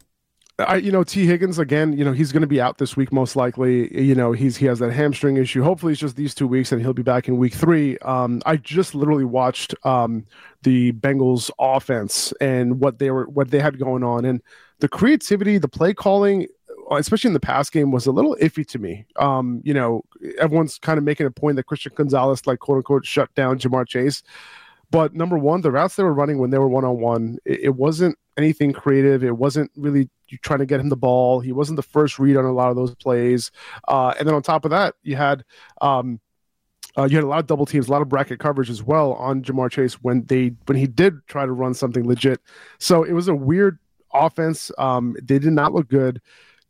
I, you know, T. Higgins, again, you know, he's going to be out this week most likely. You know, he's he has that hamstring issue. Hopefully it's just these two weeks and he'll be back in week three. Um, I just literally watched um, the Bengals offense and what they were what they had going on. And the creativity, the play calling, especially in the pass game, was a little iffy to me. Um, you know, everyone's kind of making a point that Christian Gonzalez, like, quote unquote, shut down Jamar Chase. But number one, the routes they were running when they were one-on-one, it, it wasn't anything creative. It wasn't really trying to get him the ball. He wasn't the first read on a lot of those plays. Uh, and then on top of that, you had um, uh, you had a lot of double teams, a lot of bracket coverage as well on Jamar Chase when they when he did try to run something legit. So it was a weird offense. Um, they did not look good.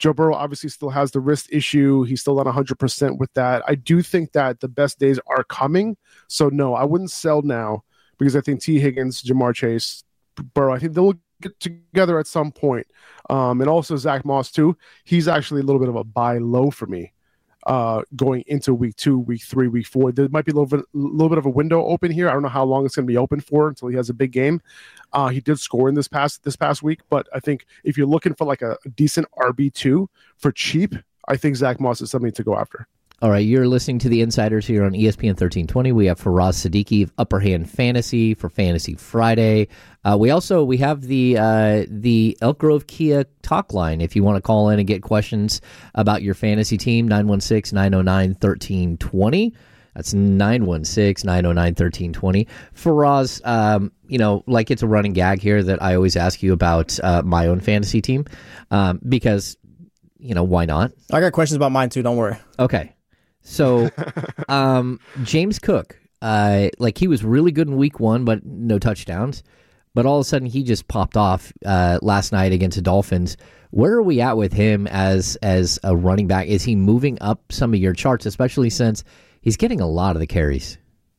Joe Burrow obviously still has the wrist issue. He's still not one hundred percent with that. I do think that the best days are coming. So, no, I wouldn't sell now because I think T. Higgins, Jamar Chase, Burrow, I think they'll get together at some point. Um, and also Zach Moss, too. He's actually a little bit of a buy low for me. Uh, going into week two, week three, week four. There might be a little bit, little bit of a window open here. I don't know how long it's going to be open for until he has a big game. Uh, he did score in this past this past week, but I think if you're looking for like a decent R B two for cheap, I think Zach Moss is something to go after. All right, you're listening to the Insiders here on E S P N thirteen twenty. We have Faraz Siddiqui of Upper Hand Fantasy for Fantasy Friday. Uh, we also we have the uh, the Elk Grove Kia talk line. If you want to call in and get questions about your fantasy team, nine one six, nine oh nine, one three two zero. That's nine one six, nine oh nine, one three two zero. Faraz, um, you know, like it's a running gag here that I always ask you about uh, my own fantasy team um, because, you know, why not? I got questions about mine too. Don't worry. Okay. So, um, James Cook, uh, like he was really good in week one, but no touchdowns. But all of a sudden, he just popped off uh, last night against the Dolphins. Where are we at with him as as a running back? Is he moving up some of your charts, especially since he's getting a lot of the carries?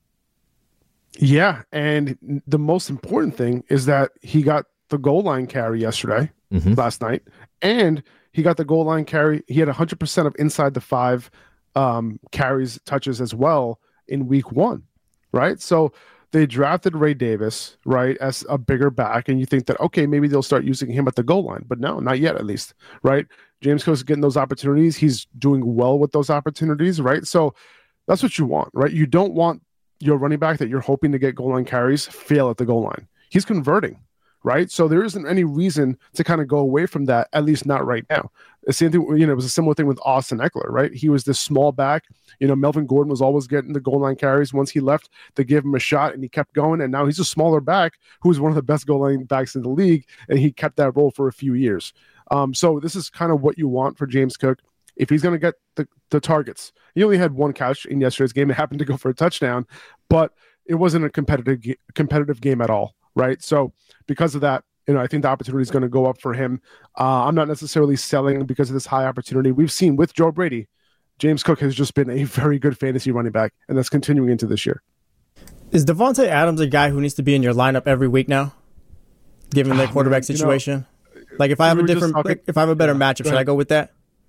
Yeah, and the most important thing is that he got the goal line carry yesterday, mm-hmm. last night, and he got the goal line carry. He had one hundred percent of inside the five um, carries, touches as well in week one, right? So they drafted Ray Davis, right, as a bigger back, and you think that, okay, maybe they'll start using him at the goal line, but no, not yet at least, right? James Cook's getting those opportunities. He's doing well with those opportunities, right? So that's what you want, right? You don't want your running back that you're hoping to get goal line carries fail at the goal line. He's converting, right? So there isn't any reason to kind of go away from that, at least not right now. The same thing, you know, it was a similar thing with Austin Eckler, right? He was this small back. You know, Melvin Gordon was always getting the goal line carries. Once he left, they gave him a shot and he kept going. And now he's a smaller back who is one of the best goal line backs in the league. And he kept that role for a few years. Um, so this is kind of what you want for James Cook. If he's going to get the, the targets, he only had one catch in yesterday's game. It happened to go for a touchdown, but it wasn't a competitive competitive game at all, right? So because of that, you know, I think the opportunity is going to go up for him. Uh, I'm not necessarily selling because of this high opportunity. We've seen with Joe Brady, James Cook has just been a very good fantasy running back, and that's continuing into this year. Is Davante Adams a guy who needs to be in your lineup every week now, given the oh, quarterback man, situation? You know, like if I have a different, talking, if I have a better yeah, matchup, should I go with that?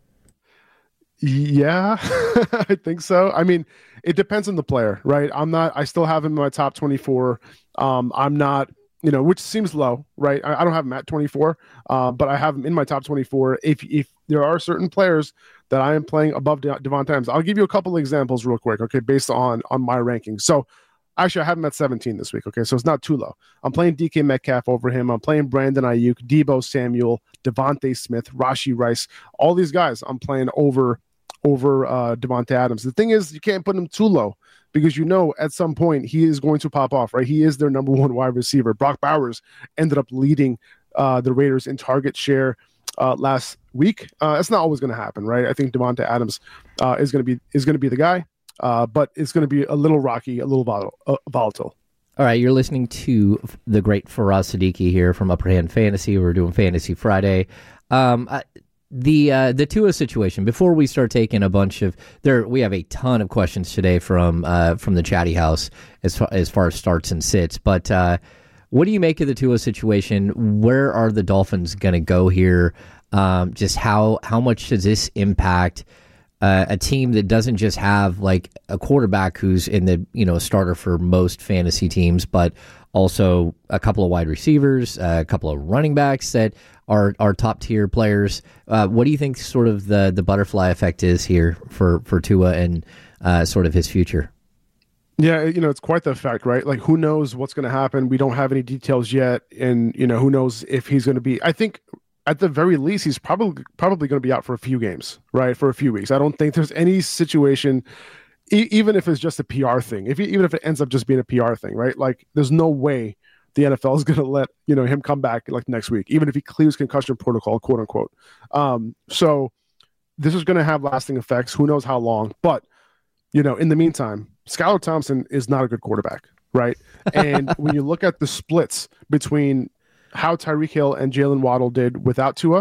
Yeah, I think so. I mean, it depends on the player, right? I'm not. I still have him in my top twenty-four. Um, I'm not. You know, which seems low, right? I, I don't have him at twenty-four, uh, but I have him in my top twenty-four. If if there are certain players that I am playing above De- Davante Adams, I'll give you a couple of examples real quick, okay, based on on my rankings. So, actually, I have him at seventeen this week, okay, so it's not too low. I'm playing D K Metcalf over him. I'm playing Brandon Ayuk, Deebo Samuel, Devontae Smith, Rashee Rice. All these guys I'm playing over over uh, Davante Adams. The thing is, you can't put him too low, because you know at some point he is going to pop off, right? He is their number one wide receiver. Brock Bowers ended up leading uh, the Raiders in target share uh, last week. Uh, that's not always going to happen, right? I think Davante Adams uh, is going to be is going to be the guy, uh, but it's going to be a little rocky, a little volatile. Uh, volatile. All right, you're listening to the great Faraz Siddiqui here from Upper Hand Fantasy. We're doing Fantasy Friday. Um, I, The uh, the Tua situation. Before we start taking a bunch of there, we have a ton of questions today from uh, from the Chatty House as far as far as starts and sits. But uh, what do you make of the Tua situation? Where are the Dolphins going to go here? Um, just how how much does this impact uh, a team that doesn't just have like a quarterback who's in the you know starter for most fantasy teams, but also a couple of wide receivers, uh, a couple of running backs that are are top tier players. Uh, what do you think sort of the, the butterfly effect is here for, for Tua and uh, sort of his future? Yeah, you know, it's quite the effect, right? Like, who knows what's going to happen? We don't have any details yet. And, you know, who knows if he's going to be, I think at the very least, he's probably probably going to be out for a few games, right? For a few weeks. I don't think there's any situation, e- even if it's just a P R thing, if he, even if it ends up just being a P R thing, right? Like, there's no way the N F L is going to let, you know, him come back like next week, even if he clears concussion protocol, quote unquote. Um, so this is going to have lasting effects. Who knows how long? But, you know, in the meantime, Skylar Thompson is not a good quarterback, right? And when you look at the splits between how Tyreek Hill and Jalen Waddle did without Tua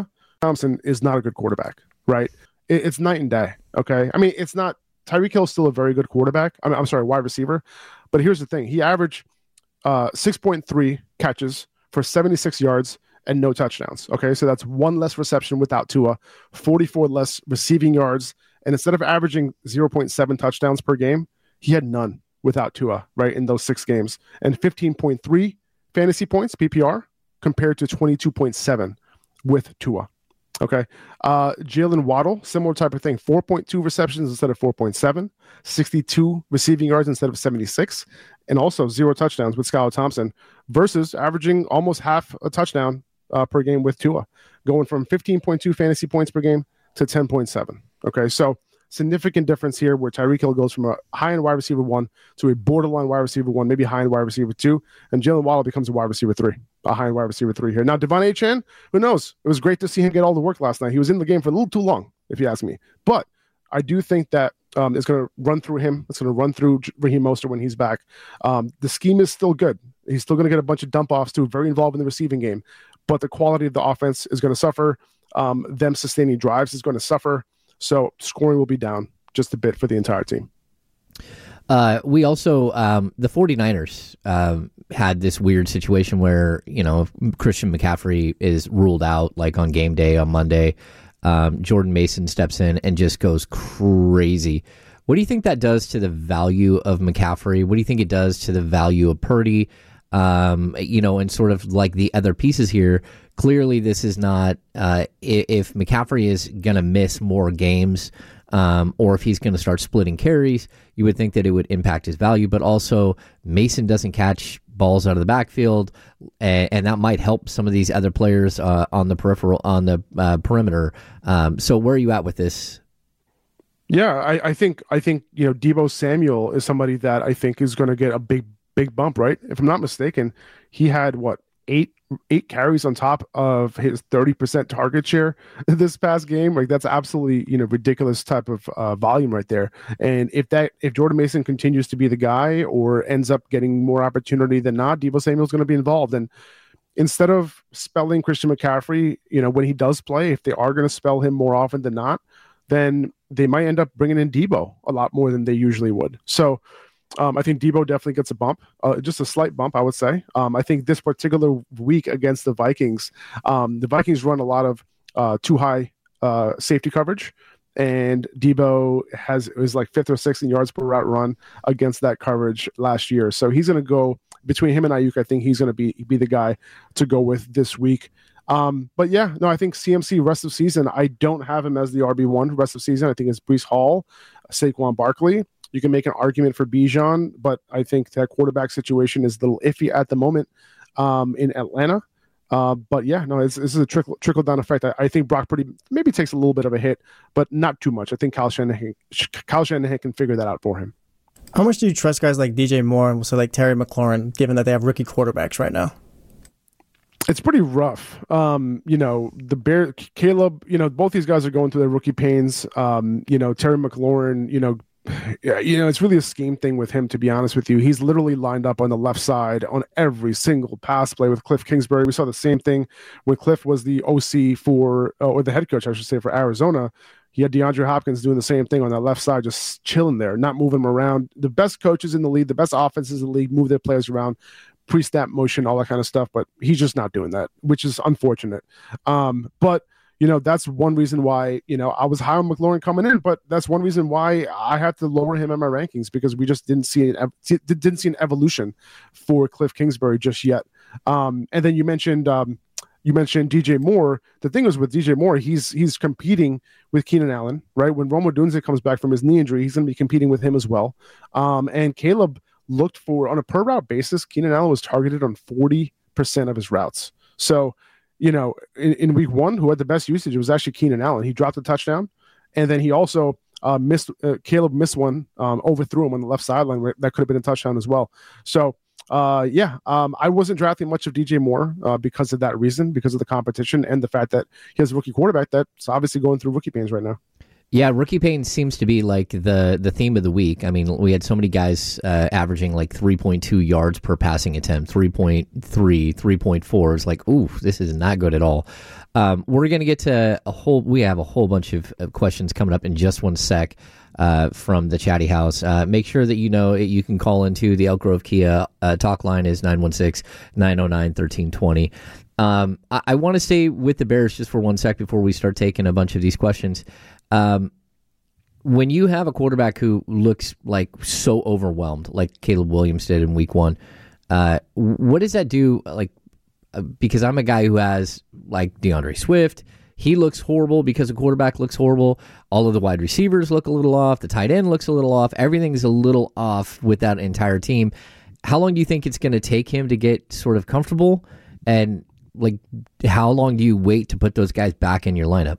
Thompson is not a good quarterback, right? It, it's night and day, okay? I mean, it's not – Tyreek Hill is still a very good quarterback. I mean, I'm sorry, wide receiver. But here's the thing. He averaged uh, six point three catches for seventy-six yards and no touchdowns, okay? So that's one less reception without Tua, forty-four less receiving yards, and instead of averaging zero point seven touchdowns per game, he had none without Tua, right, in those six games. And fifteen point three fantasy points, P P R, compared to twenty-two point seven with Tua. Okay. Uh, Jalen Waddle, similar type of thing. four point two receptions instead of four point seven, sixty-two receiving yards instead of seventy-six, and also zero touchdowns with Skylar Thompson versus averaging almost half a touchdown uh, per game with Tua, going from fifteen point two fantasy points per game to ten point seven. Okay. So significant difference here where Tyreek Hill goes from a high-end wide receiver one to a borderline wide receiver one, maybe high-end wide receiver two, and Jalen Waddle becomes a wide receiver three, a high-end wide receiver three here. Now, Devon Achane, who knows? It was great to see him get all the work last night. He was in the game for a little too long, if you ask me. But I do think that um, it's going to run through him. It's going to run through Raheem Mostert when he's back. Um, the scheme is still good. He's still going to get a bunch of dump-offs, too, very involved in the receiving game. But the quality of the offense is going to suffer. Um, them sustaining drives is going to suffer. So scoring will be down just a bit for the entire team. Uh, we also, um, the 49ers um, had this weird situation where, you know, Christian McCaffrey is ruled out like on game day on Monday. Um, Jordan Mason steps in and just goes crazy. What do you think that does to the value of McCaffrey? What do you think it does to the value of Purdy? Um, you know, and sort of like the other pieces here, clearly this is not, uh, if McCaffrey is going to miss more games, Um, or if he's going to start splitting carries, you would think that it would impact his value. But also, Mason doesn't catch balls out of the backfield, and, and that might help some of these other players uh, on the peripheral, on the uh, perimeter. Um, so, where are you at with this? Yeah, I, I think I think you know Deebo Samuel is somebody that I think is going to get a big big bump. Right, if I'm not mistaken, he had what eight. eight carries on top of his thirty percent target share this past game. Like that's absolutely, you know, ridiculous type of uh, volume right there. And if that, if Jordan Mason continues to be the guy or ends up getting more opportunity than not, Deebo Samuel's going to be involved. And instead of spelling Christian McCaffrey, you know, when he does play, if they are going to spell him more often than not, then they might end up bringing in Deebo a lot more than they usually would. So, Um, I think Deebo definitely gets a bump, uh, just a slight bump, I would say. Um, I think this particular week against the Vikings, um, the Vikings run a lot of uh, too high uh, safety coverage, and Deebo has is like fifth or sixth in yards per route run against that coverage last year. So he's going to go between him and Ayuk. I think he's going to be be the guy to go with this week. Um, but yeah, no, I think C M C rest of season. I don't have him as the R B one rest of season. I think it's Breece Hall, Saquon Barkley. You can make an argument for Bijan, but I think that quarterback situation is a little iffy at the moment um, in Atlanta. Uh, but yeah, no, it's, this is a trickle trickle down effect. I, I think Brock Purdy maybe takes a little bit of a hit, but not too much. I think Kyle Shanahan, Kyle Shanahan can figure that out for him. How much do you trust guys like D J Moore and also like Terry McLaurin, given that they have rookie quarterbacks right now? It's pretty rough. Um, you know, the Bear, Caleb, you know, both these guys are going through their rookie pains. Um, you know, Terry McLaurin, you know, yeah, you know, it's really a scheme thing with him, to be honest with you. He's literally lined up on the left side on every single pass play with Cliff Kingsbury. We saw the same thing when Cliff was the O C for, or the head coach, I should say, for Arizona. He had DeAndre Hopkins doing the same thing on that left side, just chilling there, not moving them around. The best coaches in the league, the best offenses in the league, move their players around, pre-snap motion, all that kind of stuff. But he's just not doing that, which is unfortunate. Um, but You know, that's one reason why, you know, I was high on McLaurin coming in, but that's one reason why I had to lower him in my rankings, because we just didn't see an didn't see an evolution for Cliff Kingsbury just yet. Um, and then you mentioned um, you mentioned D J Moore. The thing is with D J Moore, he's he's competing with Keenan Allen, right? When Rome Odunze comes back from his knee injury, he's going to be competing with him as well. Um, and Caleb looked for, on a per route basis, Keenan Allen was targeted on forty percent of his routes. So, you know, in, in week one, who had the best usage, it was actually Keenan Allen. He dropped a touchdown, and then he also uh, missed. Uh, Caleb missed one, um, overthrew him on the left sideline. That could have been a touchdown as well. So, uh, yeah, um, I wasn't drafting much of D J Moore uh, because of that reason, because of the competition and the fact that he has a rookie quarterback that's obviously going through rookie pains right now. Yeah, rookie pain seems to be like the the theme of the week. I mean, we had so many guys uh, averaging like three point two yards per passing attempt, three point three, three point four. It's like, ooh, this is not good at all. Um, we're going to get to a whole, we have a whole bunch of, of questions coming up in just one sec uh, from the Chatty House. Uh, make sure that you know you can call into the Elk Grove Kia uh, talk line is nine one six, nine oh nine, one three two zero. Um, I, I want to stay with the Bears just for one sec before we start taking a bunch of these questions. Um, when you have a quarterback who looks like so overwhelmed, like Caleb Williams did in week one, uh, what does that do? Like, uh, because I'm a guy who has like DeAndre Swift. He looks horrible because the quarterback looks horrible. All of the wide receivers look a little off. The tight end looks a little off. Everything's a little off with that entire team. How long do you think it's going to take him to get sort of comfortable? And like, how long do you wait to put those guys back in your lineup?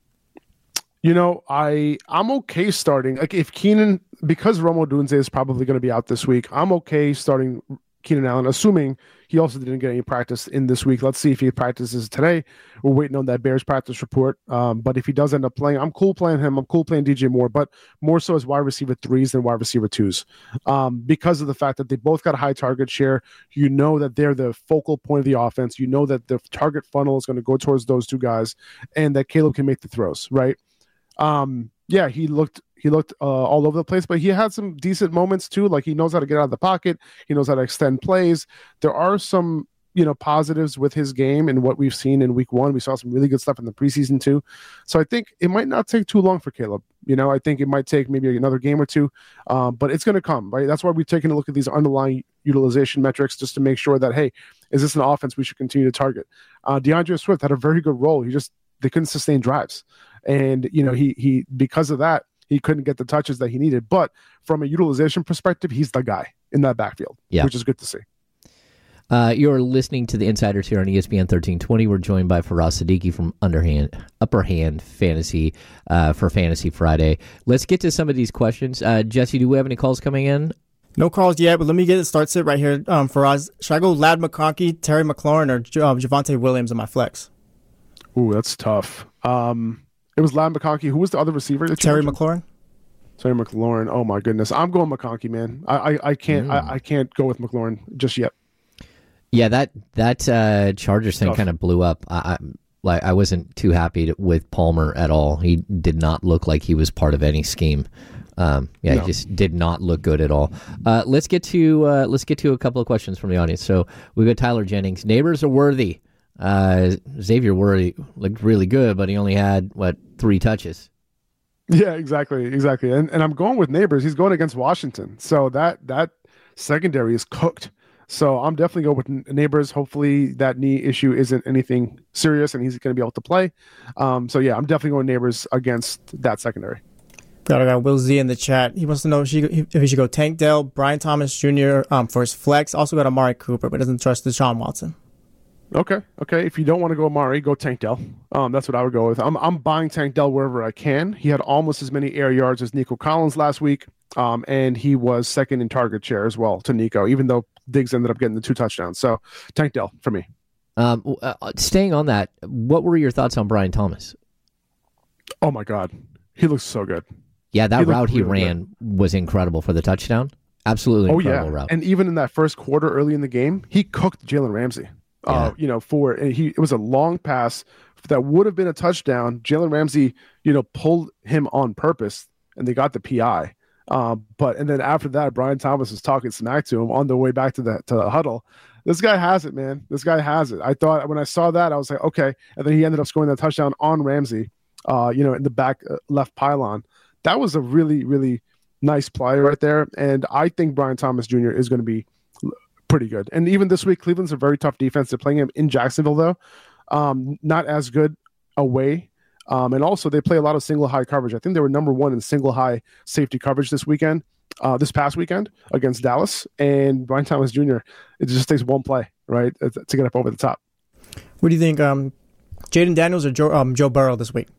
You know, I, I'm okay starting. Like if Keenan, because Rome Odunze is probably going to be out this week, I'm okay starting Keenan Allen, assuming he also didn't get any practice in this week. Let's see if he practices today. We're waiting on that Bears practice report. Um, but if he does end up playing, I'm cool playing him. I'm cool playing D J Moore, but more so as wide receiver threes than wide receiver twos. Um, because of the fact that they both got a high target share. You know that they're the focal point of the offense. You know that the target funnel is going to go towards those two guys and that Caleb can make the throws, right? Um, yeah, he looked he looked uh, all over the place, but he had some decent moments too. Like he knows how to get out of the pocket. He knows how to extend plays. There are some, you know, positives with his game and what we've seen in week one. We saw some really good stuff in the preseason too. So I think it might not take too long for Caleb. You know, I think it might take maybe another game or two, um, but it's going to come, right? That's why we're taking a look at these underlying utilization metrics just to make sure that, hey, is this an offense we should continue to target? Uh, DeAndre Swift had a very good role. He just, they couldn't sustain drives. And, you know, he he because of that, he couldn't get the touches that he needed. But from a utilization perspective, he's the guy in that backfield, yeah. which is good to see. Uh, you're listening to the Insiders here on E S P N thirteen twenty. We're joined by Faraz Siddiqui from Underhand, Upper Hand Fantasy uh, for Fantasy Friday. Let's get to some of these questions. Uh, Jesse, do we have any calls coming in? No calls yet, but let me get it start sit right here. Um, Faraz, should I go Ladd McConkey, Terry McLaurin, or J- uh, Javonte Williams in my flex? Ooh, that's tough. Um, it was Ladd McConkey. Who was the other receiver? That Terry McLaurin. Terry McLaurin. Oh my goodness, I'm going McConkey, man. I I, I can't mm. I, I can't go with McLaurin just yet. Yeah, that that uh, Chargers thing kind of blew up. I, I like I wasn't too happy to, with Palmer at all. He did not look like he was part of any scheme. Um, yeah, no. He just did not look good at all. Uh, let's get to uh, let's get to a couple of questions from the audience. So we got Tyler Jennings. Neighbors are worthy. Uh, Xavier Worthy looked really good, but he only had what three touches. Yeah, exactly, exactly. And and I'm going with Neighbors. He's going against Washington, so that that secondary is cooked. So I'm definitely going with Neighbors. Hopefully that knee issue isn't anything serious, and he's going to be able to play. Um, so yeah, I'm definitely going Neighbors against that secondary. Got I got Will Z in the chat. He wants to know if, she, if he should go Tank Dell, Brian Thomas Junior um, for his flex. Also got Amari Cooper, but doesn't trust Deshaun Watson. Okay, okay. If you don't want to go Amari, go Tank Dell. Um, that's what I would go with. I'm I'm buying Tank Dell wherever I can. He had almost as many air yards as Nico Collins last week, um, and he was second in target share as well to Nico, even though Diggs ended up getting the two touchdowns. So Tank Dell for me. Um, uh, staying on that, what were your thoughts on Brian Thomas? Oh my God, he looks so good. Yeah, that he route he really ran good. was incredible for the touchdown. Absolutely incredible oh, yeah. route. And even in that first quarter early in the game, he cooked Jalen Ramsey. Yeah. Uh, you know, for and he it was a long pass that would have been a touchdown. Jalen Ramsey, you know, pulled him on purpose, and they got the P I. Uh, but and then after that, Brian Thomas was talking smack to him on the way back to the to the huddle. This guy has it, man. This guy has it. I thought when I saw that, I was like, okay. And then he ended up scoring that touchdown on Ramsey. Uh, you know, in the back uh, left pylon. That was a really, really nice play right there. And I think Brian Thomas Junior is going to be pretty good. And even this week, Cleveland's a very tough defense. They're playing him in Jacksonville, though. Um, not as good away. Um, and also, they play a lot of single high coverage. I think they were number one in single high safety coverage this weekend, uh, this past weekend against Dallas. And Brian Thomas Junior, it just takes one play, right, to get up over the top. What do you think, um, Jaden Daniels or Joe, um, Joe Burrow this week?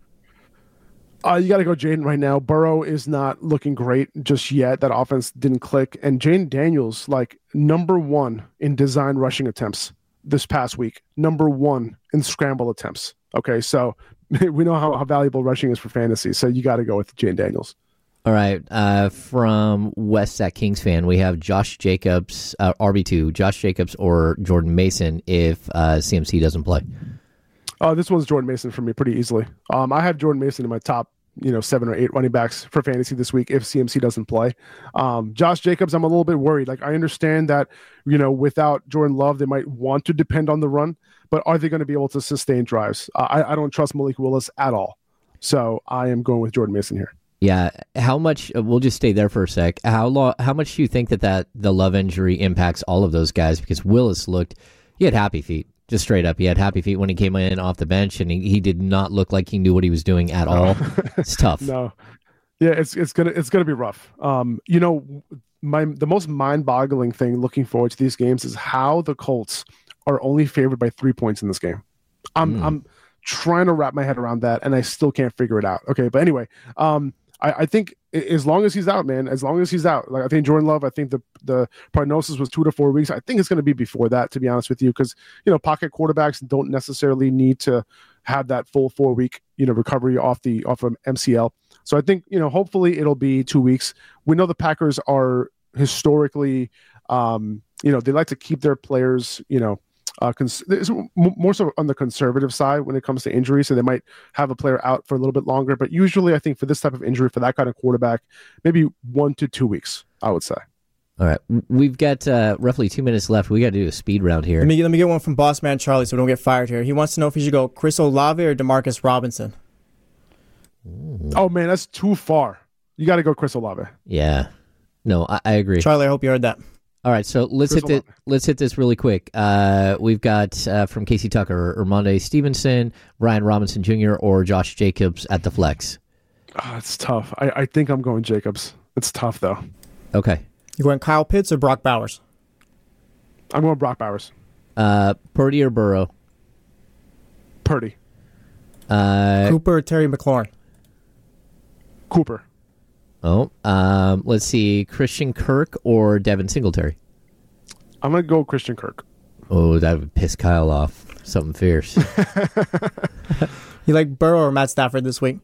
Uh, you got to go Jaden right now. Burrow is not looking great just yet. That offense didn't click. And Jaden Daniels, like number one in design rushing attempts this past week, number one in scramble attempts. Okay, so we know how, how valuable rushing is for fantasy, so you got to go with Jane Daniels. All right. Uh, from West at Kings fan, we have Josh Jacobs, uh, R B two, Josh Jacobs or Jordan Mason if uh, C M C doesn't play. Uh, this one's Jordan Mason for me pretty easily. Um, I have Jordan Mason in my top, you know, seven or eight running backs for fantasy this week if C M C doesn't play. Um, Josh Jacobs, I'm a little bit worried. Like, I understand that, you know, without Jordan Love, they might want to depend on the run, but are they going to be able to sustain drives? Uh, I, I don't trust Malik Willis at all. So I am going with Jordan Mason here. Yeah. How much, uh, we'll just stay there for a sec. How long, how much do you think that, that the Love injury impacts all of those guys? Because Willis looked, he had happy feet. Just straight up, he had happy feet when he came in off the bench, and he, he did not look like he knew what he was doing at all. It's tough. No, yeah, it's it's gonna it's gonna be rough. Um, you know, my the most mind-boggling thing looking forward to these games is how the Colts are only favored by three points in this game. I'm mm. I'm trying to wrap my head around that, and I still can't figure it out. Okay, but anyway, um, I, I think as long as he's out, man, as long as he's out, like I think Jordan Love, I think the the prognosis was two to four weeks. I think it's going to be before that, to be honest with you, because you know pocket quarterbacks don't necessarily need to have that full four week you know recovery off the off of M C L. So I think you know hopefully it'll be two weeks. We know the Packers are historically, um, you know, they like to keep their players, you know. Uh, cons- more so on the conservative side when it comes to injury, so they might have a player out for a little bit longer. But usually, I think for this type of injury, for that kind of quarterback, maybe one to two weeks, I would say. All right, we've got uh, roughly two minutes left. We got to do a speed round here. Let me let me get one from Boss Man Charlie, so we don't get fired here. He wants to know if he should go Chris Olave or Demarcus Robinson. Ooh. Oh man, that's too far. You got to go Chris Olave. Yeah, no, I, I agree. Charlie, I hope you heard that. All right, so let's hit the, let's hit this really quick. Uh, we've got uh, from Casey Tucker, Armando Stevenson, Brian Robinson Junior, or Josh Jacobs at the flex. Oh, it's tough. I, I think I'm going Jacobs. It's tough though. Okay. You going Kyle Pitts or Brock Bowers? I'm going Brock Bowers. Uh, Purdy or Burrow? Purdy. Uh, Cooper or Terry McLaurin? Cooper. Oh, um, let's see, Christian Kirk or Devin Singletary? I'm going to go Christian Kirk. Oh, that would piss Kyle off. Something fierce. You like Burrow or Matt Stafford this week?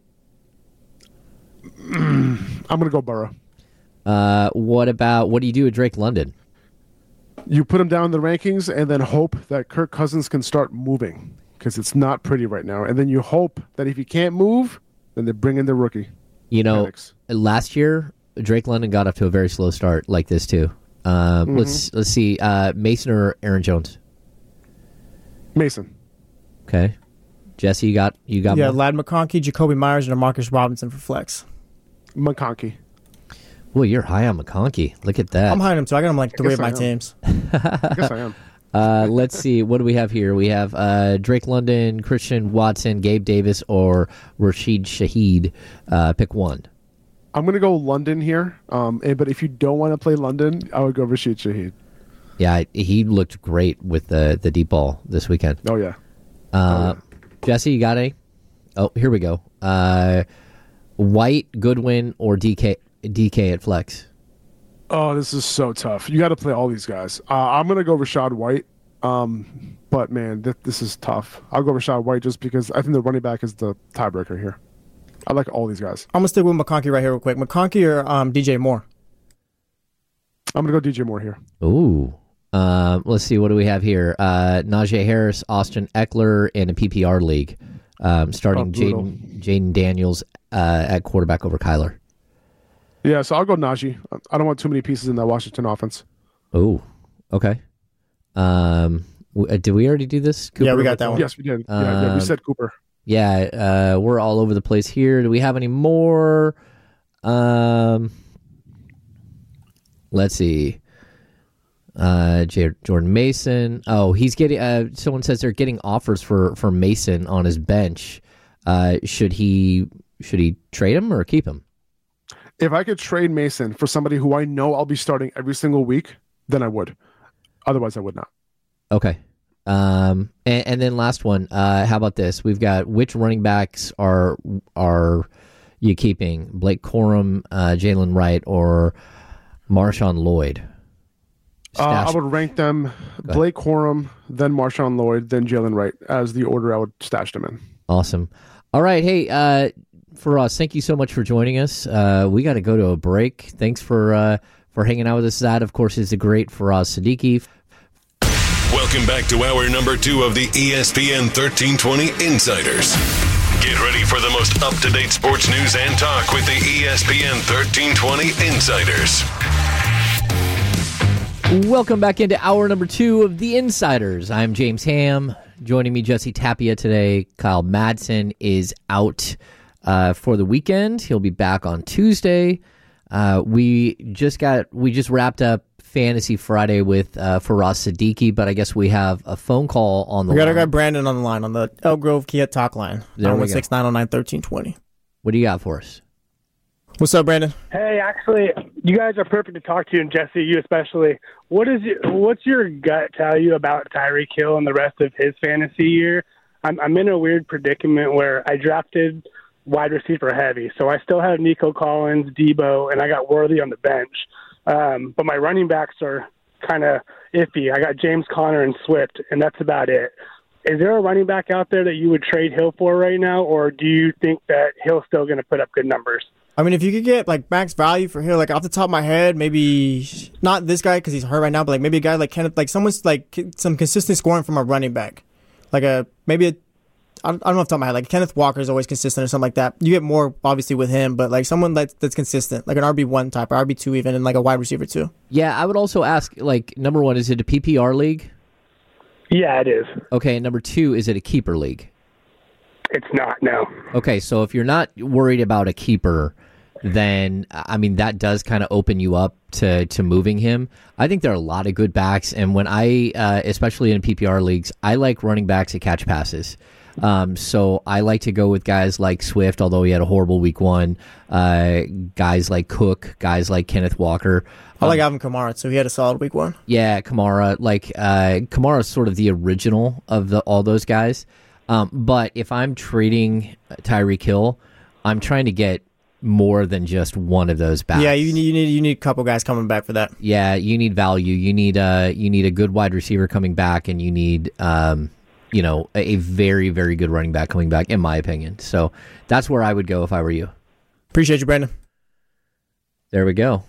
I'm going to go Burrow. Uh, what about, what do you do with Drake London? You put him down in the rankings and then hope that Kirk Cousins can start moving because it's not pretty right now. And then you hope that if he can't move, then they bring in the rookie. You know, Penix. Last year, Drake London got off to a very slow start like this too. Uh, mm-hmm. Let's let's see, uh, Mason or Aaron Jones? Mason. Okay, Jesse, you got you got yeah, more? Ladd McConkey, Jacoby Myers, and Marcus Robinson for flex. McConkey. Well, you're high on McConkey. Look at that. I'm high on him too. I got him like three of my am. teams. I guess I am. Uh, let's see. What do we have here? We have uh, Drake London, Christian Watson, Gabe Davis, or Rashid Shaheed. Uh, pick one. I'm going to go London here. Um, and, but if you don't want to play London, I would go Rashid Shaheed. Yeah, he looked great with the, the deep ball this weekend. Oh, yeah. Uh, oh, yeah. Jesse, you got any? Oh, here we go. Uh, White, Goodwin, or D K, D K at flex? Oh, this is so tough. You got to play all these guys. Uh, I'm going to go Rachaad White. Um, but, man, th- this is tough. I'll go Rachaad White just because I think the running back is the tiebreaker here. I like all these guys. I'm going to stick with McConkey right here real quick. McConkey or um, D J Moore? I'm going to go D J Moore here. Ooh. Um, let's see. What do we have here? Uh, Najee Harris, Austin Eckler in a P P R league. Um, starting oh, Jaden Jaden Daniels uh, at quarterback over Kyler. Yeah, so I'll go Najee. I don't want too many pieces in that Washington offense. Oh, okay. Um, w- did we already do this? Cooper? Yeah, we got that one. Yes, we did. Yeah, um, yeah, we said Cooper. Yeah, uh, we're all over the place here. Do we have any more? Um, let's see. Uh, J- Jordan Mason. Oh, he's getting. Uh, someone says they're getting offers for, for Mason on his bench. Uh, should he should he trade him or keep him? If I could trade Mason for somebody who I know I'll be starting every single week, then I would. Otherwise, I would not. Okay. Um, and, and then last one. Uh, how about this? We've got which running backs are are you keeping? Blake Corum, uh, Jalen Wright, or Marshawn Lloyd? Uh, I would rank them Blake Corum, then Marshawn Lloyd, then Jalen Wright as the order I would stash them in. Awesome. All right. Hey, uh, Faraz, thank you so much for joining us. Uh, we got to go to a break. Thanks for uh, for hanging out with us. That, of course, is the great Faraz Siddiqui. Welcome back to hour number two of the E S P N thirteen twenty Insiders. Get ready for the most up-to-date sports news and talk with the E S P N thirteen twenty Insiders. Welcome back into hour number two of the Insiders. I'm James Ham. Joining me, Jesse Tapia today. Kyle Madsen is out uh, for the weekend. He'll be back on Tuesday. Uh, we just got we just wrapped up Fantasy Friday with uh, Faraz Siddiqui, but I guess we have a phone call on the we got line. our guy Brandon on the line on the Elk Grove Kia talk line. nine one six, nine oh nine, one three two zero. What do you got for us? What's up, Brandon? Hey, actually, you guys are perfect to talk to, and Jesse, you especially. What is your, what's your gut tell you about Tyreek Hill and the rest of his fantasy year? I'm, I'm in a weird predicament where I drafted wide receiver heavy, so I still have Nico Collins, Debo, and I got Worthy on the bench. Um, but my running backs are kind of iffy. I got James Conner and Swift, and that's about it. Is there a running back out there that you would trade Hill for right now, or do you think that Hill's still going to put up good numbers? I mean, if you could get like max value for Hill, like off the top of my head, maybe not this guy because he's hurt right now, but like maybe a guy like Kenneth, like someone's like some consistent scoring from a running back, like a maybe a I don't know off the top of my head, like Kenneth Walker is always consistent or something like that. You get more obviously with him, but like someone that's that's consistent, like an R B one type, or R B two even, and like a wide receiver too. Yeah, I would also ask, like, number one, is it a P P R league? Yeah, it is. Okay, and number two, is it a keeper league? It's not, no. Okay, so if you're not worried about a keeper, then, I mean, that does kind of open you up to, to moving him. I think there are a lot of good backs, and when I, uh, especially in P P R leagues, I like running backs that catch passes. Um, so I like to go with guys like Swift, although he had a horrible week one, uh, guys like Cook, guys like Kenneth Walker. I like um, Alvin Kamara too. He had a solid week one. Yeah, Kamara. Like, uh, Kamara's sort of the original of the all those guys. Um, but if I'm trading Tyreek Hill, I'm trying to get more than just one of those backs. Yeah, you need you need you need a couple guys coming back for that. Yeah, you need value. You need uh you need a good wide receiver coming back, and you need um you know a, a very very good running back coming back, in my opinion. So that's where I would go if I were you. Appreciate you, Brandon. There we go.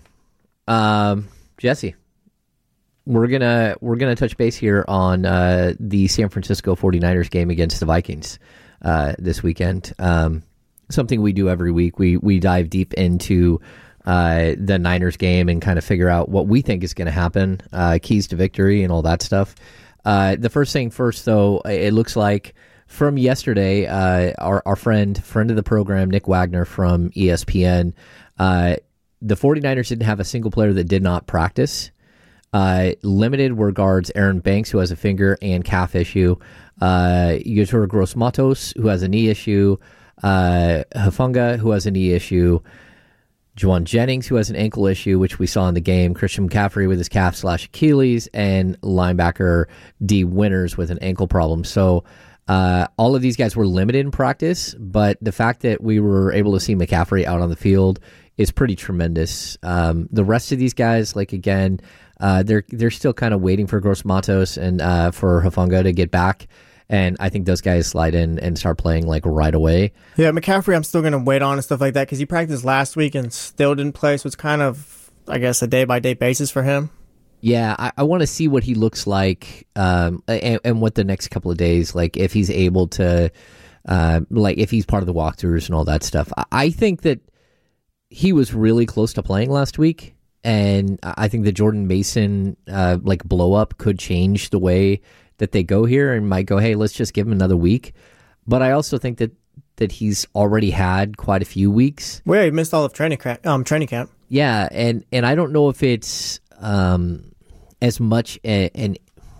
Um, Jesse, we're gonna we're gonna touch base here on uh, the San Francisco forty-niners game against the Vikings uh, this weekend. Um, something we do every week. We we dive deep into uh, the Niners game and kind of figure out what we think is going to happen, uh, keys to victory, and all that stuff. Uh, the first thing first, though, it looks like from yesterday, uh, our our friend friend of the program, Nick Wagner from E S P N. Uh, The forty-niners didn't have a single player that did not practice. Uh, limited were guards Aaron Banks, who has a finger and calf issue, uh, Yetur Gross-Matos, who has a knee issue, uh, Hufanga, who has a knee issue, Juwan Jennings, who has an ankle issue, which we saw in the game, Christian McCaffrey with his calf slash Achilles, and linebacker D. Winters with an ankle problem. So uh, all of these guys were limited in practice, but the fact that we were able to see McCaffrey out on the field is pretty tremendous. Um, the rest of these guys, like again, uh, they're they're still kind of waiting for Gross-Matos and uh, for Hufanga to get back, and I think those guys slide in and start playing like right away. Yeah, McCaffrey, I'm still going to wait on and stuff like that because he practiced last week and still didn't play, so it's kind of, I guess, a day by day basis for him. Yeah, I, I want to see what he looks like, um, and, and what the next couple of days, like if he's able to, uh, like if he's part of the walkthroughs and all that stuff. I, I think that he was really close to playing last week, and I think the Jordan Mason uh, like blow up could change the way that they go here, and might go, hey, let's just give him another week. But I also think that that he's already had quite a few weeks. Well, yeah, he missed all of training camp. Um, training camp. Yeah, and and I don't know if it's um as much a, an.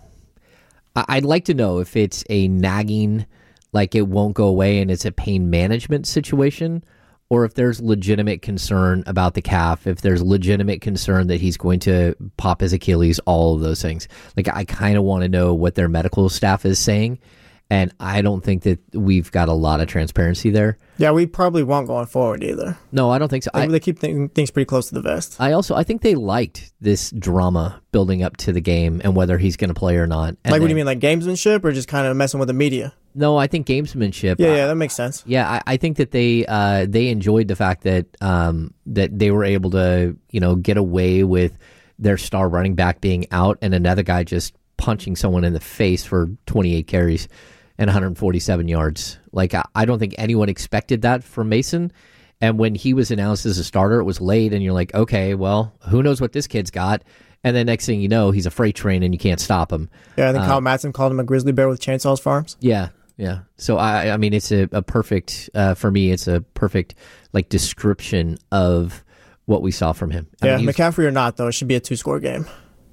I'd like to know if it's a nagging, like it won't go away, and it's a pain management situation, or if there's legitimate concern about the calf, if there's legitimate concern that he's going to pop his Achilles, all of those things. Like, I kind of want to know what their medical staff is saying, and I don't think that we've got a lot of transparency there. Yeah, we probably won't going forward either. No, I don't think so. They, I, they keep th- things pretty close to the vest. I also, I think they liked this drama building up to the game and whether he's going to play or not. And like, what do then, you mean, like gamesmanship or just kind of messing with the media? No, I think gamesmanship. Yeah, yeah, that makes sense. Yeah, I, I think that they uh, they enjoyed the fact that um, that they were able to, you know, get away with their star running back being out and another guy just punching someone in the face for twenty-eight carries and one hundred forty-seven yards. Like, I, I don't think anyone expected that from Mason. And when he was announced as a starter, it was late, and you're like, okay, well, who knows what this kid's got? And then next thing you know, he's a freight train and you can't stop him. Yeah, I think uh, Kyle Madsen called him a grizzly bear with chainsaws for arms. Yeah. Yeah. So, I I mean, it's a, a perfect, uh, for me, it's a perfect, like, description of what we saw from him. I Yeah, mean, McCaffrey or not, though, it should be a two-score game.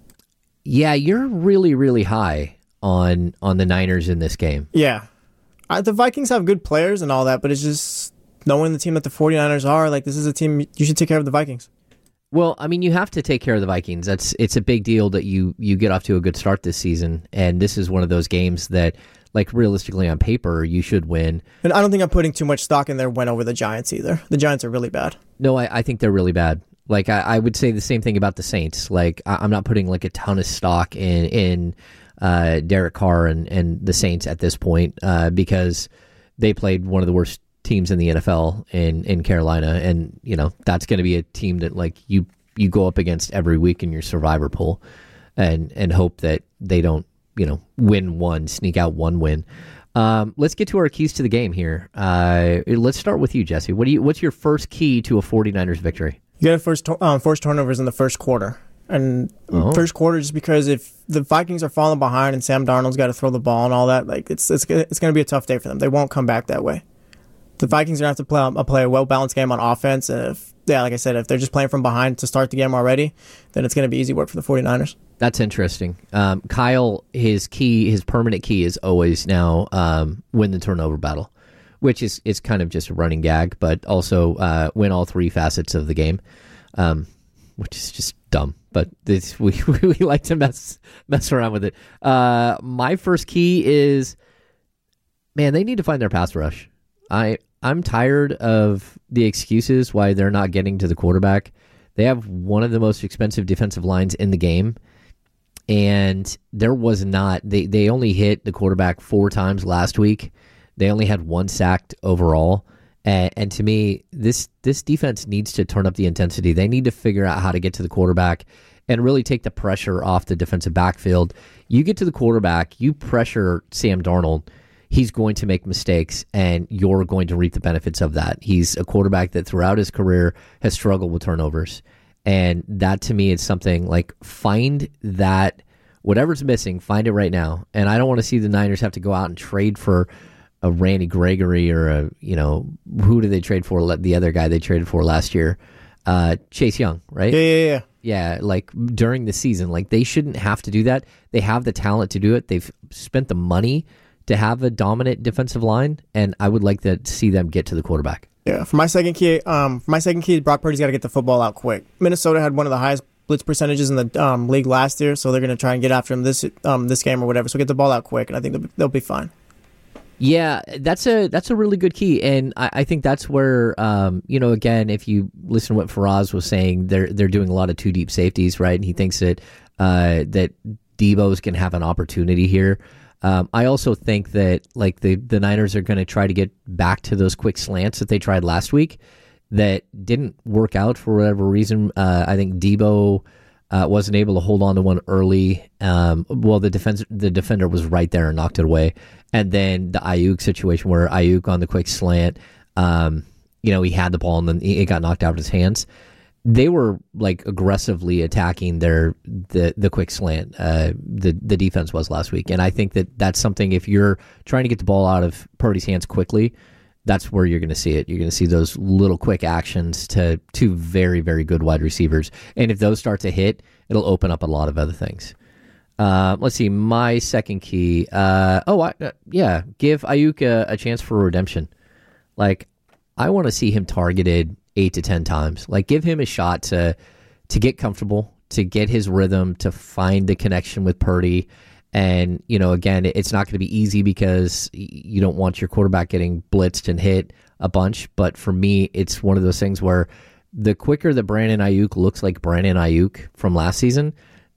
Yeah, you're really, really high on on the Niners in this game. Yeah. I, the Vikings have good players and all that, but it's just knowing the team that the 49ers are, like, this is a team, you should take care of the Vikings. Well, I mean, you have to take care of the Vikings. That's It's a big deal that you, you get off to a good start this season, and this is one of those games that, like, realistically on paper, you should win. And I don't think I'm putting too much stock in their win over the Giants either. The Giants are really bad. No, I, I think they're really bad. Like, I, I would say the same thing about the Saints. Like, I, I'm not putting, like, a ton of stock in in uh, Derek Carr and, and the Saints at this point uh, because they played one of the worst teams in the N F L in, in Carolina. And, you know, that's going to be a team that, like, you you go up against every week in your survivor pool and, and hope that they don't, you know, win one, sneak out one win. Um, let's get to our keys to the game here. Uh, let's start with you, Jesse. What do you? What's your first key to a 49ers victory? You got to first um, force turnovers in the first quarter. And Oh. first quarter, just because if the Vikings are falling behind and Sam Darnold's got to throw the ball and all that, like it's it's it's going to be a tough day for them. They won't come back that way. The Vikings are going to have to play, uh, play a well-balanced game on offense. And if, yeah, like I said, if they're just playing from behind to start the game already, then it's going to be easy work for the 49ers. That's interesting. Um, Kyle, his key, his permanent key is always now um, win the turnover battle, which is, is kind of just a running gag, but also uh, win all three facets of the game, um, which is just dumb. But this, we we like to mess mess around with it. Uh, my first key is, man, they need to find their pass rush. I I'm tired of the excuses why they're not getting to the quarterback. They have one of the most expensive defensive lines in the game. And there was not, they, they only hit the quarterback four times last week. They only had one sacked overall. And, and to me, this this defense needs to turn up the intensity. They need to figure out how to get to the quarterback and really take the pressure off the defensive backfield. You get to the quarterback, you pressure Sam Darnold, he's going to make mistakes, and you're going to reap the benefits of that. He's a quarterback that throughout his career has struggled with turnovers. And that, to me, is something like find that, whatever's missing, find it right now. And I don't want to see the Niners have to go out and trade for a Randy Gregory or a, you know, who did they trade for? The other guy they traded for last year, uh, Chase Young, right? Yeah, yeah, yeah. Yeah, like during the season. Like they shouldn't have to do that. They have the talent to do it. They've spent the money to have a dominant defensive line, and I would like to see them get to the quarterback. Yeah, for my second key, um, for my second key, Brock Purdy's got to get the football out quick. Minnesota had one of the highest blitz percentages in the um, league last year, so they're going to try and get after him this um, this game or whatever. So get the ball out quick, and I think they'll be, they'll be fine. Yeah, that's a that's a really good key, and I, I think that's where um, you know, again, if you listen to what Faraz was saying, they're they're doing a lot of two deep safeties, right? And he thinks that uh, that Debo's can have an opportunity here. Um, I also think that like the, the Niners are going to try to get back to those quick slants that they tried last week that didn't work out for whatever reason. Uh, I think Debo uh, wasn't able to hold on to one early. Um, well, the defense the defender was right there and knocked it away. And then the Ayuk situation where Ayuk on the quick slant, um, you know, he had the ball and then it got knocked out of his hands. They were like aggressively attacking their the the quick slant. Uh, the the defense was last week, and I think that that's something. If you're trying to get the ball out of Purdy's hands quickly, that's where you're going to see it. You're going to see those little quick actions to two very very good wide receivers, and if those start to hit, it'll open up a lot of other things. Uh, let's see, my second key. Uh, oh, I, uh, yeah, give Ayuk a, a chance for redemption. Like, I want to see him targeted eight to ten times. Like, give him a shot to to get comfortable, to get his rhythm, to find the connection with Purdy. And, you know, again, it's not going to be easy because you don't want your quarterback getting blitzed and hit a bunch. But for me, it's one of those things where the quicker that Brandon Ayuk looks like Brandon Ayuk from last season,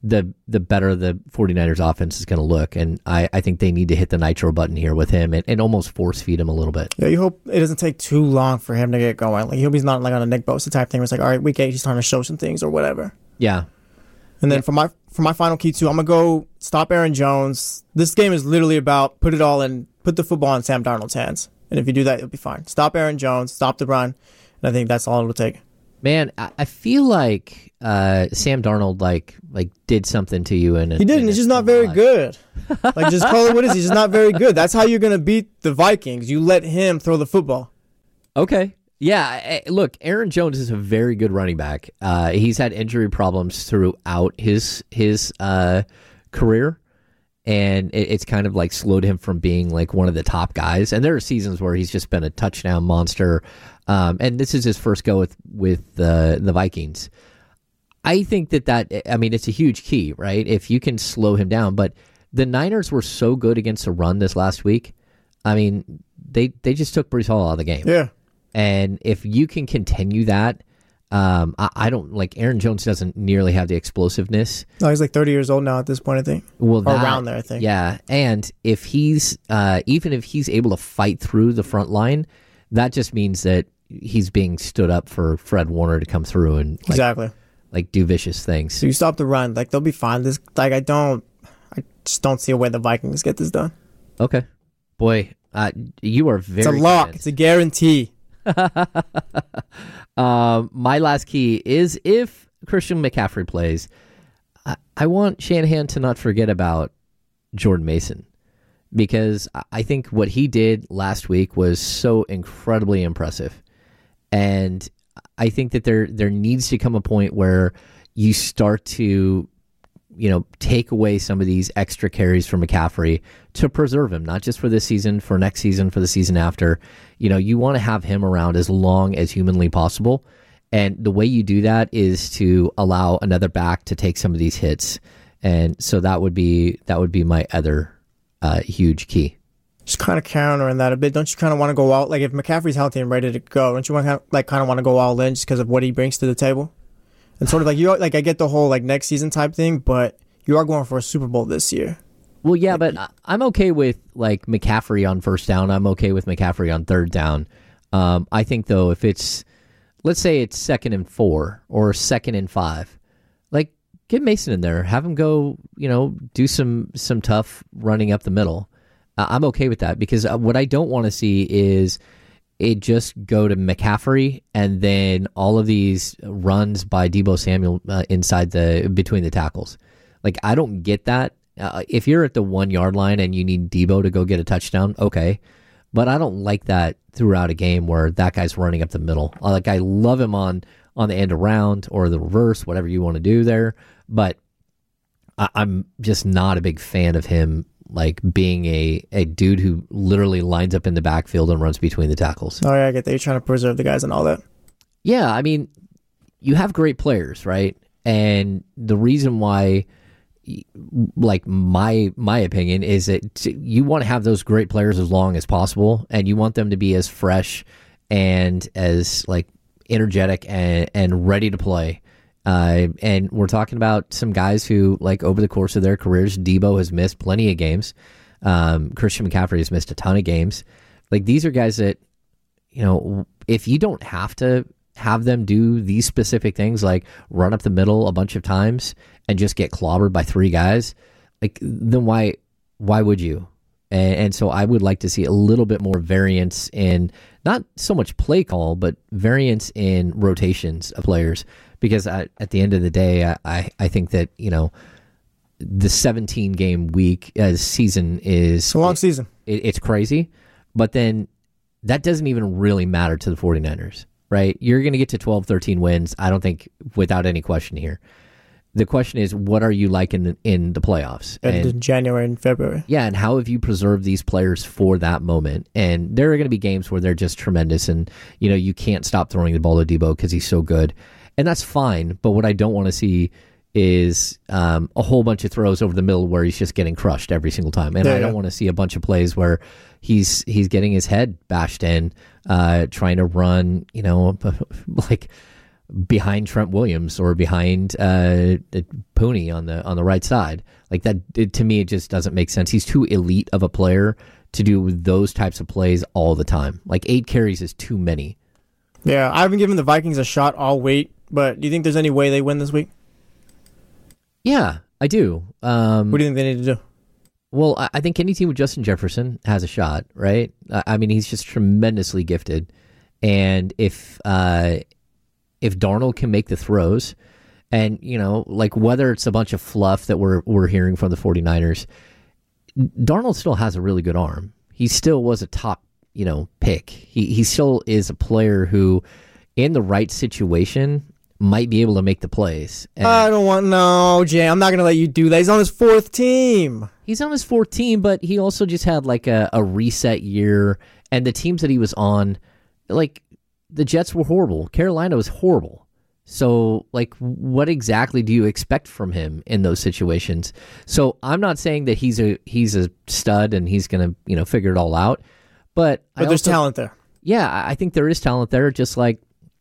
the the better the 49ers offense is going to look. And I, I think they need to hit the nitro button here with him and, and almost force feed him a little bit. Yeah, you hope it doesn't take too long for him to get going. Like, you hope he's not like on a Nick Bosa type thing where it's like, all right, week eight, he's trying to show some things or whatever. Yeah. And then for my for my final key too, I'm gonna go stop Aaron Jones. This game is literally about put it all in, put the football in Sam Darnold's hands, and if you do that, you'll be fine. Stop Aaron Jones, stop the run, and I think that's all it'll take. Man, I, I feel like uh, Sam Darnold like like did something to you, and he didn't. He's just not very good. Like, just call it what it is. He's just not very good. That's how you're gonna beat the Vikings. You let him throw the football. Okay. Yeah, look, Aaron Jones is a very good running back. Uh, he's had injury problems throughout his his uh, career, and it, it's kind of like slowed him from being like one of the top guys. And there are seasons where he's just been a touchdown monster. Um, and this is his first go with with the the Vikings. I think that that I mean it's a huge key, right? If you can slow him down, but the Niners were so good against the run this last week. I mean, they they just took Breece Hall out of the game. Yeah. And if you can continue that, um, I, I don't like Aaron Jones doesn't nearly have the explosiveness. No, he's like thirty years old now at this point, I think. Well, or that, around there, I think. Yeah, and if he's uh, even if he's able to fight through the front line, that just means that he's being stood up for Fred Warner to come through and like, exactly like do vicious things. So you stop the run, like they'll be fine. This like I don't, I just don't see a way the Vikings get this done. Okay, boy, uh, you are very. It's a lock. Convinced. It's a guarantee. um, my last key is if Christian McCaffrey plays, I, I want Shanahan to not forget about Jordan Mason, because I think what he did last week was so incredibly impressive. And I think that there there needs to come a point where you start to, you know, take away some of these extra carries from McCaffrey to preserve him, not just for this season, for next season, for the season after. You know, you want to have him around as long as humanly possible. And the way you do that is to allow another back to take some of these hits. And so that would be that would be my other uh, huge key. Just kind of countering that a bit. Don't you kind of want to go out, like if McCaffrey's healthy and ready to go, don't you want to like kind of want to go all in just because of what he brings to the table? And sort of like, you like I get the whole like next season type thing, but you are going for a Super Bowl this year. Well, yeah, but I'm okay with like McCaffrey on first down. I'm okay with McCaffrey on third down. Um, I think though, if it's, let's say it's second and four or second and five, like get Mason in there, have him go, you know, do some some tough running up the middle. Uh, I'm okay with that, because what I don't want to see is it just go to McCaffrey and then all of these runs by Deebo Samuel uh, inside the between the tackles. Like, I don't get that. Uh, if you're at the one yard line and you need Deebo to go get a touchdown, okay. But I don't like that throughout a game where that guy's running up the middle. Like, I love him on, on the end around or the reverse, whatever you want to do there. But I, I'm just not a big fan of him, like being a, a dude who literally lines up in the backfield and runs between the tackles. Oh, yeah, I get that. You're trying to preserve the guys and all that. Yeah, I mean, you have great players, right? And the reason why, like my my opinion is that you want to have those great players as long as possible, and you want them to be as fresh and as like energetic and, and ready to play. Uh, and we're talking about some guys who, like, over the course of their careers, Deebo has missed plenty of games. Um, Christian McCaffrey has missed a ton of games. Like, these are guys that, you know, if you don't have to have them do these specific things, like run up the middle a bunch of times and just get clobbered by three guys, like, then why why would you? And, and so I would like to see a little bit more variance in not so much play call, but variance in rotations of players. Because I, at the end of the day, I, I, I think that, you know, the seventeen game week uh, season is it's a long season. It, it's crazy, but then that doesn't even really matter to the 49ers, right? You're going to get to twelve, thirteen wins, I don't think, without any question here. The question is, what are you like in the, in the playoffs? And, and January and February. Yeah, and how have you preserved these players for that moment? And there are going to be games where they're just tremendous, and, you know, you can't stop throwing the ball to Deebo because he's so good. And that's fine, but what I don't want to see is um, a whole bunch of throws over the middle where he's just getting crushed every single time. And yeah, I don't yeah. want to see a bunch of plays where he's he's getting his head bashed in, uh, trying to run, you know, like behind Trent Williams or behind uh, Pooney on the on the right side. Like that, it, to me, it just doesn't make sense. He's too elite of a player to do those types of plays all the time. Like eight carries is too many. Yeah, I haven't given the Vikings a shot all week, but do you think there's any way they win this week? Yeah, I do. Um, what do you think they need to do? Well, I, I think any team with Justin Jefferson has a shot, right? I, I mean, he's just tremendously gifted. And if uh, if Darnold can make the throws, and, you know, like whether it's a bunch of fluff that we're we're hearing from the 49ers, Darnold still has a really good arm. He still was a top, you know, pick. He he still is a player who, in the right situation, might be able to make the plays. And I don't want no, Jay. I'm not going to let you do that. He's on his fourth team. He's on his fourth team, but he also just had like a, a reset year, and the teams that he was on, like the Jets were horrible. Carolina was horrible. So, like, what exactly do you expect from him in those situations? So, I'm not saying that he's a he's a stud and he's going to, you know, figure it all out. But, but I there's also, talent there. Yeah, I think there is talent there. Just like,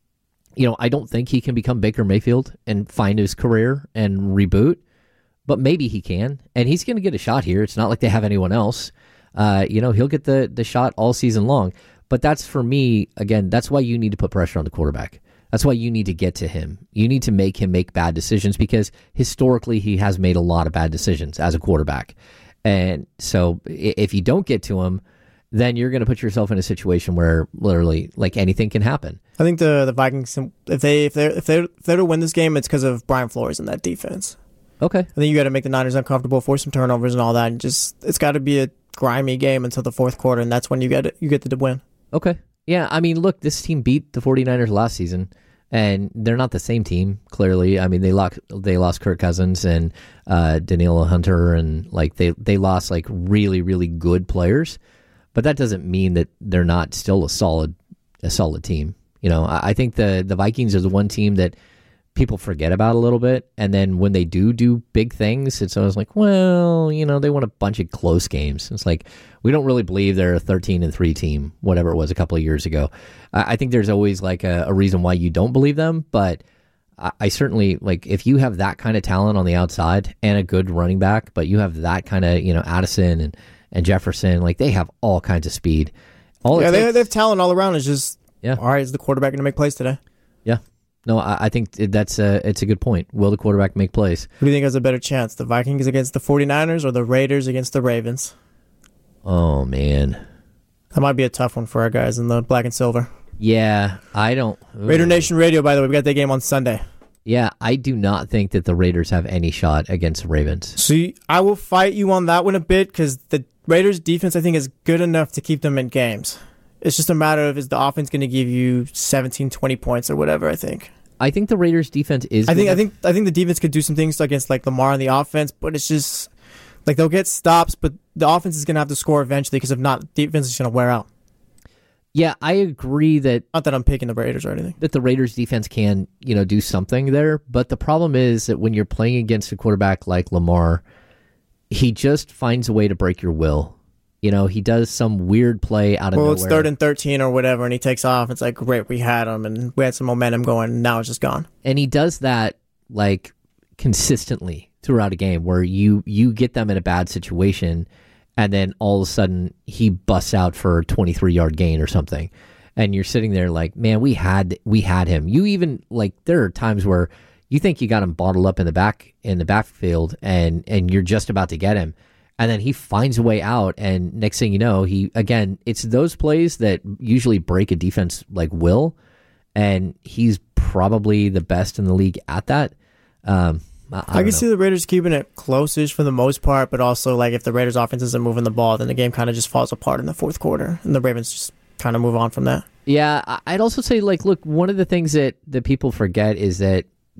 you know, I don't think he can become Baker Mayfield and find his career and reboot. But maybe he can. And he's going to get a shot here. It's not like they have anyone else. Uh, you know, he'll get the, the shot all season long. But that's, for me, again, that's why you need to put pressure on the quarterback. That's why you need to get to him. You need to make him make bad decisions because historically he has made a lot of bad decisions as a quarterback. And so if you don't get to him, then you're going to put yourself in a situation where literally like anything can happen. I think the the Vikings, if they if they if they if they're to win this game, it's because of Brian Flores and that defense. Okay. I think you got to make the Niners uncomfortable, force some turnovers and all that, and just it's got to be a grimy game until the fourth quarter, and that's when you get it, you get the win. Okay. Yeah, I mean, look, this team beat the 49ers last season, and they're not the same team, clearly. I mean, they lost, they lost Kirk Cousins and uh, Danielle Hunter, and like they, they lost like really, really good players, but that doesn't mean that they're not still a solid a solid team. You know, I, I think the, the Vikings are the one team that people forget about a little bit, and then when they do do big things, it's always like, well, you know, they won a bunch of close games. It's like, we don't really believe they're a thirteen and three team, whatever it was a couple of years ago. I, I think there's always like a, a reason why you don't believe them, but I, I certainly, like, if you have that kind of talent on the outside and a good running back, but you have that kind of, you know, Addison and, and Jefferson, like, they have all kinds of speed. All yeah, it they, takes, they have talent all around. It's just, yeah. all right, is the quarterback going to make plays today? Yeah. No, I, I think that's a, it's a good point. Will the quarterback make plays? Who do you think has a better chance, the Vikings against the 49ers or the Raiders against the Ravens? Oh, man. That might be a tough one for our guys in the black and silver. Yeah, I don't... Ooh. Raider Nation Radio, by the way, we got that game on Sunday. Yeah, I do not think that the Raiders have any shot against the Ravens. See, I will fight you on that one a bit because the Raiders' defense, I think, is good enough to keep them in games. It's just a matter of, is the offense going to give you seventeen, twenty points or whatever, I think. I think the Raiders' defense is... I think good. I think I think the defense could do some things against like Lamar on the offense, but it's just like they'll get stops, but the offense is going to have to score eventually because if not, the defense is going to wear out. Yeah, I agree that... Not that I'm picking the Raiders or anything. That the Raiders' defense can, you know, do something there, but the problem is that when you're playing against a quarterback like Lamar, he just finds a way to break your will. You know, he does some weird play out of well, nowhere. Well, it's third and thirteen or whatever, and he takes off. It's like, great, we had him, and we had some momentum going, and now it's just gone. And he does that, like, consistently throughout a game, where you, you get them in a bad situation, and then all of a sudden, he busts out for a twenty-three-yard gain or something. And you're sitting there like, man, we had we had him. You even, like, there are times where you think you got him bottled up in the back in the backfield, and, and you're just about to get him. And then he finds a way out, and next thing you know, he again, it's those plays that usually break a defense like will, and he's probably the best in the league at that. Um, I, I, I can know. see the Raiders keeping it close-ish for the most part, but also like if the Raiders' offense isn't moving the ball, then the game kind of just falls apart in the fourth quarter, and the Ravens just kind of move on from that. Yeah, I'd also say, like, look, one of the things that, that people forget is that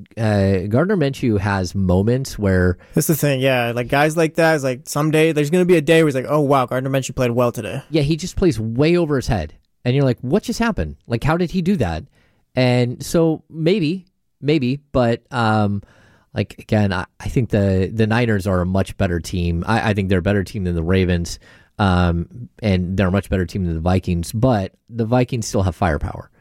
Uh, Gardner Minshew has moments where... That's the thing, yeah. Like, guys like that, is like, someday, there's going to be a day where he's like, oh, wow, Gardner Minshew played well today. Yeah, he just plays way over his head. And you're like, what just happened? Like, how did he do that? And so, maybe, maybe, but, um, like, again, I, I think the, the Niners are a much better team. I, I think they're a better team than the Ravens, um, and they're a much better team than the Vikings, but the Vikings still have firepower.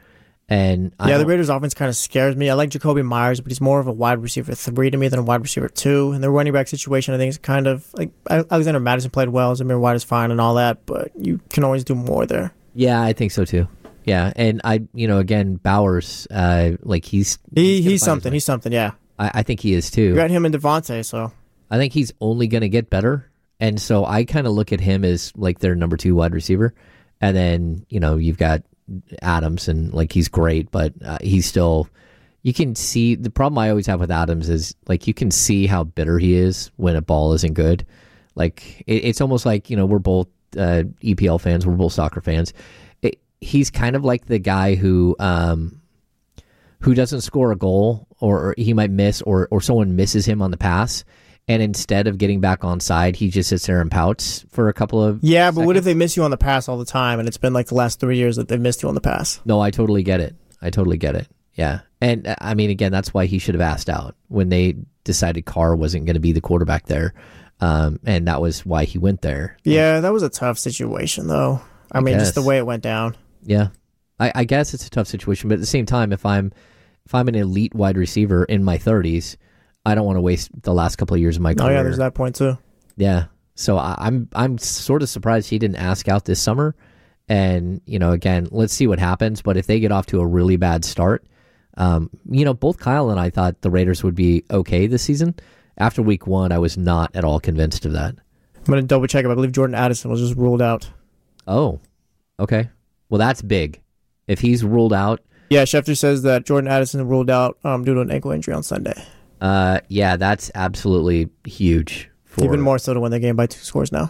And I yeah, the don't- Raiders' offense kind of scares me. I like Jacoby Myers, but he's more of a wide receiver three to me than a wide receiver two. And their running back situation, I think, is kind of like Alexander Madison played well, Zamir White is fine and all that, but you can always do more there. Yeah, I think so too. Yeah, and I, you know, again, Bowers, uh, like he's He gonna he's find something. his way. He's something. Yeah, I, I think he is too. you got him and Devontae, so I think he's only going to get better. And so I kind of look at him as like their number two wide receiver. And then, you know, you've got Adams, and like he's great, but uh, he's still, you can see the problem I always have with Adams is like you can see how bitter he is when a ball isn't good. Like it, it's almost like, you know, we're both uh, E P L fans, we're both soccer fans. It, he's kind of like the guy who, um, who doesn't score a goal, or, or he might miss, or, or someone misses him on the pass. And instead of getting back on side, he just sits there and pouts for a couple of yeah. But what if seconds. they miss you on the pass all the time, and it's been like the last three years that they've missed you on the pass? No, I totally get it. I totally get it. Yeah. And uh, I mean, again, that's why he should have asked out when they decided Carr wasn't going to be the quarterback there. Um, and that was why he went there. Yeah, that was a tough situation, though. I, I mean, just the guess. way it went down. Yeah. I, I guess it's a tough situation, but at the same time, if I'm if I'm an elite wide receiver in my thirties, I don't want to waste the last couple of years of my Oh career. yeah, there's that point too. Yeah. So I, I'm I'm sort of surprised he didn't ask out this summer. And, you know, again, let's see what happens. But if they get off to a really bad start, um, you know, both Kyle and I thought the Raiders would be okay this season. After week one, I was not at all convinced of that. I'm gonna double check it. I believe Jordan Addison was just ruled out. Oh, okay. Well, that's big. If he's ruled out, Yeah, Schefter says that Jordan Addison ruled out um, due to an ankle injury on Sunday. uh, yeah, that's absolutely huge. For, Even more so to win the game by two scores now.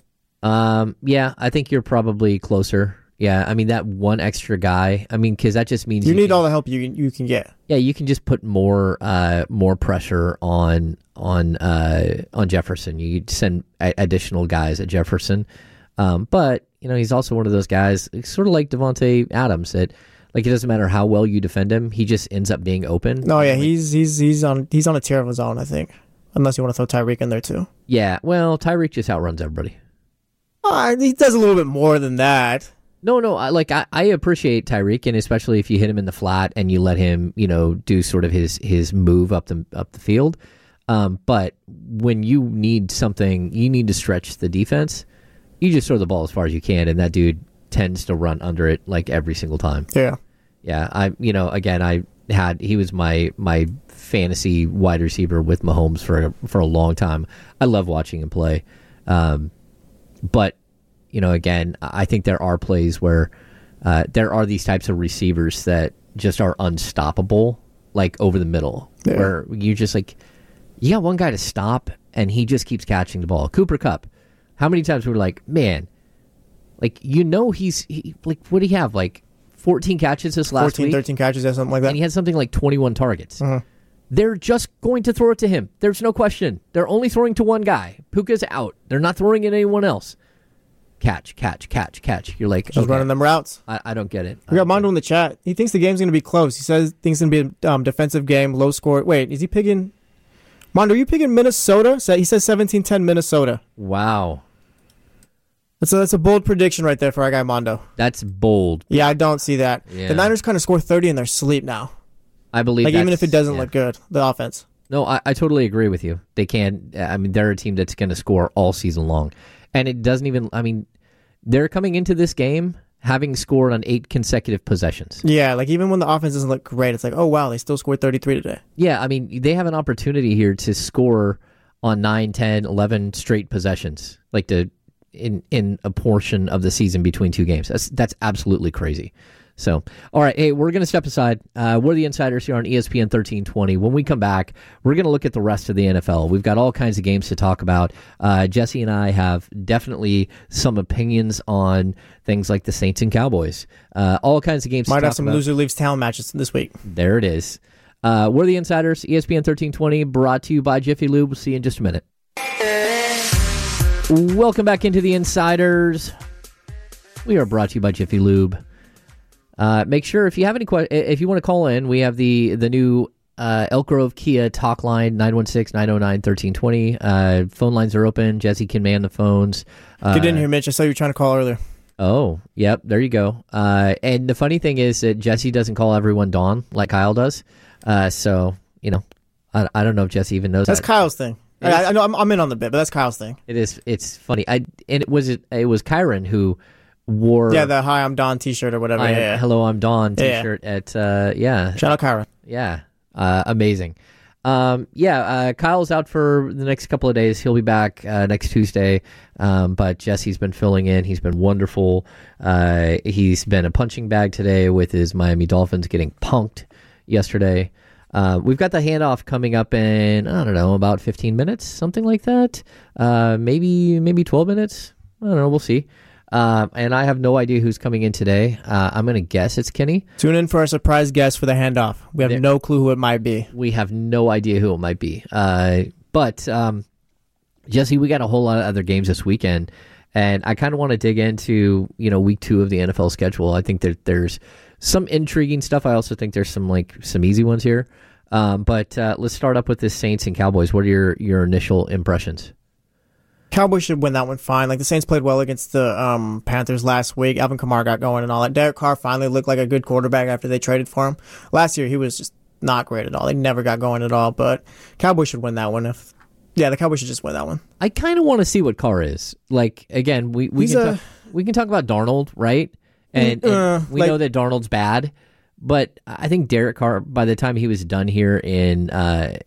Um, yeah, I think you're probably closer. Yeah, I mean, that one extra guy, I mean, because that just means You need can, all the help you can, you can get. Yeah, you can just put more uh, more pressure on on uh, on Jefferson. You send a- additional guys at Jefferson, um, but you know he's also one of those guys, sort of like Devontae Adams, that like it doesn't matter how well you defend him, he just ends up being open. No, yeah, he's he's he's on he's on a tier of his own, I think. Unless you want to throw Tyreek in there too. Yeah, well, Tyreek just outruns everybody. Uh, he does a little bit more than that. No, no, I, like I, I appreciate Tyreek, and especially if you hit him in the flat and you let him, you know, do sort of his his move up the up the field. Um, but when you need something, you need to stretch the defense. You just throw the ball as far as you can, and that dude tends to run under it like every single time. Yeah. Yeah, I, you know, again, I had he was my my fantasy wide receiver with Mahomes for a, for a long time. I love watching him play, um, but. You know, again, I think there are plays where uh, there are these types of receivers that just are unstoppable, like over the middle, Yeah. where you just like, you got one guy to stop, and he just keeps catching the ball. Cooper Kupp, how many times were we like, man, like, you know, he's, he, like, what do he have, like fourteen catches this last fourteen, week? thirteen catches or something like that. And he had something like twenty-one targets. Uh-huh. They're just going to throw it to him. There's no question. They're only throwing to one guy. Puka's out. They're not throwing it at anyone else. Catch, catch, catch, catch. You're like, Just okay, running them routes. I, I don't get it. I We got don't Mondo in the chat. He thinks the game's going to be close. He says thinks it's going to be a um, defensive game, low score. Wait, is he picking? Mondo, are you picking Minnesota? So he says seventeen ten Minnesota. get it. Wow. That's a, that's a bold prediction right there for our guy Mondo. That's bold. Yeah, I don't see that. Yeah. The Niners kind of score thirty in their sleep now. I believe Like, even if that's- it doesn't yeah. look good, the offense. No, I, I totally agree with you. They can. I mean, they're a team that's going to score all season long. And it doesn't even, I mean, they're coming into this game having scored on eight consecutive possessions. Yeah, like even when the offense doesn't look great, it's like, oh, wow, they still scored thirty-three today. Yeah, I mean, they have an opportunity here to score on nine, ten, eleven straight possessions, like to in in a portion of the season between two games. That's that's absolutely crazy. So, all right, hey, we're going to step aside. Uh, we're the Insiders here on E S P N thirteen twenty. When we come back, we're going to look at the rest of the N F L. We've got all kinds of games to talk about. Uh, Jesse and I have definitely some opinions on things like the Saints and Cowboys. Uh, all kinds of games Might to have talk some about. loser leaves town matches this week. There it is. Uh, we're the Insiders, E S P N thirteen twenty, brought to you by Jiffy Lube. We'll see you in just a minute. Welcome back into the Insiders. We are brought to you by Jiffy Lube. Uh, make sure if you have any que- if you want to call in, we have the the new uh, Elk Grove Kia talk line nine one six, nine oh nine, one three two zero. Uh, phone lines are open. Jesse can man the phones. Uh, Get in here, Mitch. I saw you were trying to call earlier. Oh, yep. There you go. Uh, and the funny thing is that Jesse doesn't call everyone Dawn like Kyle does. Uh, so you know, I, I don't know if Jesse even knows That's that. Kyle's thing. I, I know I'm, I'm in on the bit, but that's Kyle's thing. It is. It's funny. I and it was it, it was Kyron who wore Yeah, the "Hi, I'm Don" T-shirt or whatever. I, yeah, yeah. Hello, I'm Dawn Yeah. T-shirt at uh, yeah Shout out Kyron. yeah uh, amazing. Um, yeah, uh, Kyle's out for the next couple of days. He'll be back uh, next Tuesday. Um, but Jesse's been filling in. He's been wonderful. Uh, he's been a punching bag today with his Miami Dolphins getting punked yesterday. Uh, we've got the handoff coming up in, I don't know, about fifteen minutes, something like that. Uh, maybe maybe twelve minutes. I don't know. We'll see. Uh, and I have no idea who's coming in today. Uh, I'm going to guess it's Kenny. Tune in for a surprise guest for the handoff. We have There- no clue who it might be. We have no idea who it might be. Uh, but, um, Jesse, we got a whole lot of other games this weekend. And I kind of want to dig into, you know, week two of the N F L schedule. I think that there's some intriguing stuff. I also think there's some, like, some easy ones here. Um, but uh, let's start up with the Saints and Cowboys. What are your, your initial impressions? Cowboys should win that one fine. Like, the Saints played well against the um, Panthers last week. Alvin Kamara got going and all that. Derek Carr finally looked like a good quarterback after they traded for him. Last year, he was just not great at all. They never got going at all. But Cowboys should win that one. If Yeah, the Cowboys should just win that one. I kind of want to see what Carr is. Like, again, we, we, He's can, a- talk, we can talk about Darnold, right? And, and Uh, we like- know that Darnold's bad. But I think Derek Carr, by the time he was done here in uh,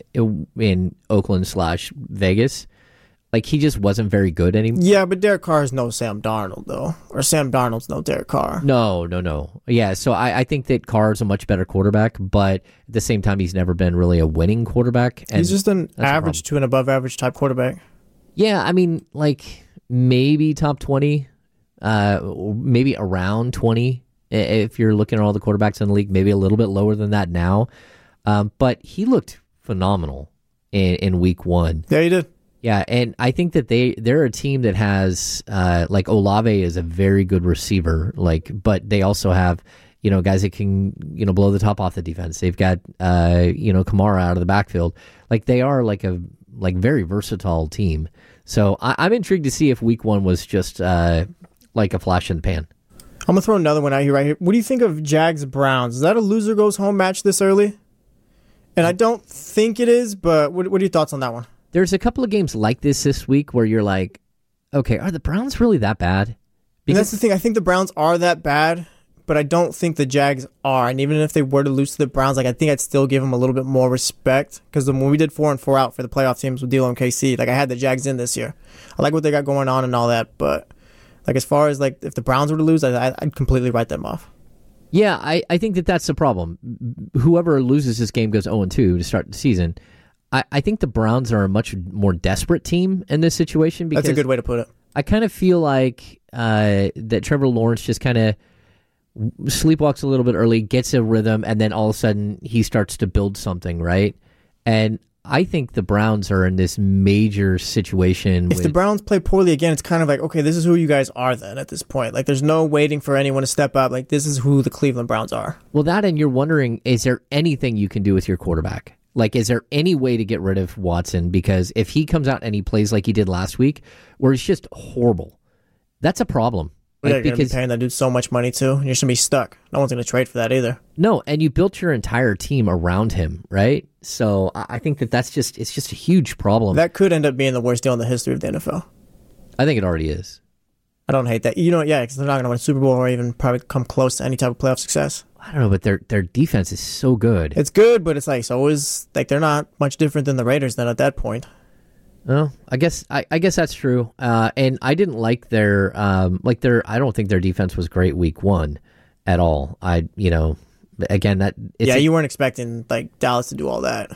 in Oakland slash Vegas, like he just wasn't very good anymore. Yeah, but Derek Carr is no Sam Darnold, though. Or Sam Darnold's no Derek Carr. No, no, no. Yeah, so I, I think that Carr is a much better quarterback, but at the same time, he's never been really a winning quarterback. And He's just an that's a average to an above average type quarterback. yeah, I mean, like maybe top twenty, uh, maybe around twenty. If you're looking at all the quarterbacks in the league, maybe a little bit lower than that now. Um, but he looked phenomenal in, in week one. Yeah, he did. Yeah, and I think that they they're a team that has uh, like Olave is a very good receiver, like, but they also have you know guys that can you know blow the top off the defense. They've got uh, you know Kamara out of the backfield. Like they are like a like very versatile team. So I, I'm intrigued to see if week one was just uh, like a flash in the pan. I'm going to throw another one out here right here. What do you think of Jags Browns? Is that a loser goes home match this early? And I don't think it is, but what, what are your thoughts on that one? There's a couple of games like this this week where you're like, okay, are the Browns really that bad? And that's the thing. I think the Browns are that bad, but I don't think the Jags are. And even if they were to lose to the Browns, like I think I'd still give them a little bit more respect. Because when we did four and four out for the playoff teams with D L and K C, like I had the Jags in this year. I like what they got going on and all that, but like as far as like if the Browns were to lose, I, I'd completely write them off. Yeah, I, I think that that's the problem. Whoever loses this game goes oh and two to start the season. I, I think the Browns are a much more desperate team in this situation because That's a good way to put it. I kind of feel like uh, that Trevor Lawrence just kind of sleepwalks a little bit early, gets a rhythm, and then all of a sudden he starts to build something, right? And I think the Browns are in this major situation. If with, the Browns play poorly again, it's kind of like, okay, this is who you guys are then at this point. Like, there's no waiting for anyone to step up. Like, this is who the Cleveland Browns are. well, that and you're wondering, is there anything you can do with your quarterback? Like, is there any way to get rid of Watson? Because if he comes out and he plays like he did last week, where he's just horrible, that's a problem. Like, Yeah, you're going to be because paying that dude so much money, too. And you're just going to be stuck. No one's going to trade for that either. no, and you built your entire team around him, right? So I I think that that's just it's just a huge problem. That could end up being the worst deal in the history of the N F L. I think it already is. I don't hate that. You know, yeah, because they're not going to win a Super Bowl or even probably come close to any type of playoff success. I don't know, but their their defense is so good. It's good, but it's like, so is, like, they're not much different than the Raiders then at that point. Well, I guess I, I guess that's true. Uh, and I didn't like their um, like their. I don't think their defense was great week one at all. I you know, again that it's yeah, a- you weren't expecting, like, Dallas to do all that.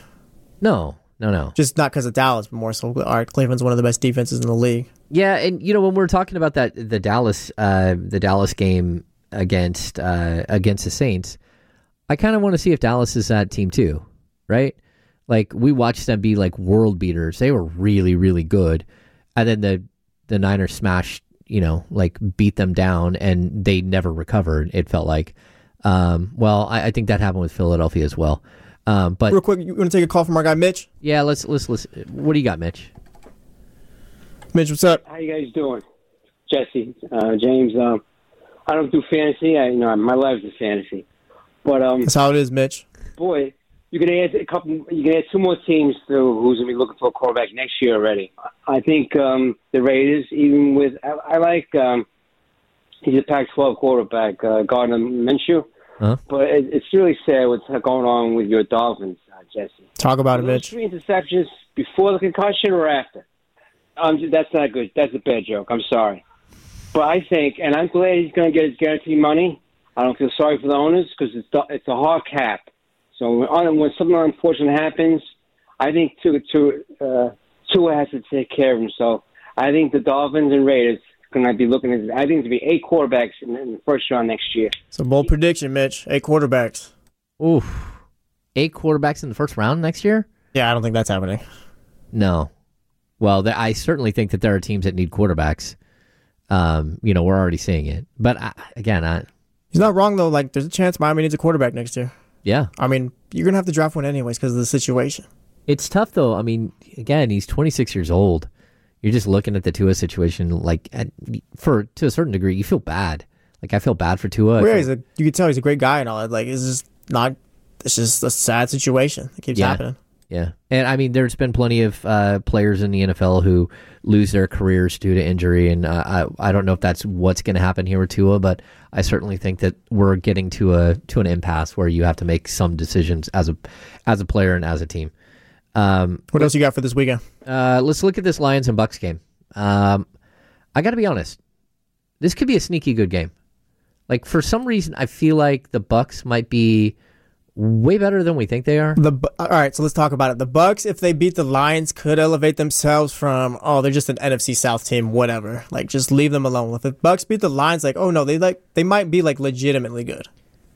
no no no. Just not because of Dallas, but more so, all right, Cleveland's one of the best defenses in the league. Yeah, and you know when we're talking about that the Dallas uh, the Dallas game against uh, against the Saints, I kind of want to see if Dallas is that team too, right? Like we watched them be like world beaters. They were really really good, and then the the Niners smashed, you know, like beat them down, and they never recovered. It felt like. Um, well, I, I think that happened with Philadelphia as well. Um, but Real quick, you want to take a call from our guy, Mitch? yeah, let's let's listen. What do you got, Mitch? Mitch, what's up? How you guys doing? Jesse, uh, James, um, I don't do fantasy. I, you know, my life is fantasy. But um, That's how it is, Mitch. boy, you can add a couple. You can add two more teams to who's going to be looking for a quarterback next year already. I think um, the Raiders, even with I, I like um, he's a Pac twelve quarterback, uh, Gardner Minshew. Huh? But it, it's really sad what's going on with your Dolphins, uh, Jesse. Talk about it, Those Mitch. three interceptions before the concussion or after? Um, that's not good. That's a bad joke. I'm sorry. But I think, and I'm glad he's going to get his guarantee money. I don't feel sorry for the owners because it's it's a hard cap. So when, when something unfortunate happens, I think Tua, Tua, uh, Tua has to take care of himself. I think the Dolphins and Raiders are going to be looking at, I think to be eight quarterbacks in, in the first round next year. It's a bold prediction, Mitch. Eight quarterbacks. Oof. Eight quarterbacks in the first round next year? Yeah, I don't think that's happening. No. Well, th- I certainly think that there are teams that need quarterbacks. Um, you know, we're already seeing it. But I, again, I, He's not wrong, though. Like, there's a chance Miami needs a quarterback next year. yeah. I mean, you're going to have to draft one anyways because of the situation. It's tough, though. I mean, again, he's twenty-six years old. You're just looking at the Tua situation, like, at, for to a certain degree, you feel bad. Like, I feel bad for Tua. Well, yeah, I he's feel- a, you can tell he's a great guy and all that. Like, it's just not, it's just a sad situation that keeps Yeah. happening. Yeah. And, I mean, there's been plenty of uh, players in the N F L who lose their careers due to injury, and uh, I I don't know if that's what's going to happen here with Tua, but I certainly think that we're getting to a to an impasse where you have to make some decisions as a as a player and as a team. Um, What else you got for this weekend? uh, let's look at this Lions and Bucks game. Um, I got to be honest, this could be a sneaky good game. Like, for some reason, I feel like the Bucks might be way better than we think they are. The Bu- all right, so let's talk about it. The Bucks, if they beat the Lions, could elevate themselves from oh, they're just an N F C South team, whatever. Like, just leave them alone. If the Bucks beat the Lions, like, oh no, they like they might be like legitimately good.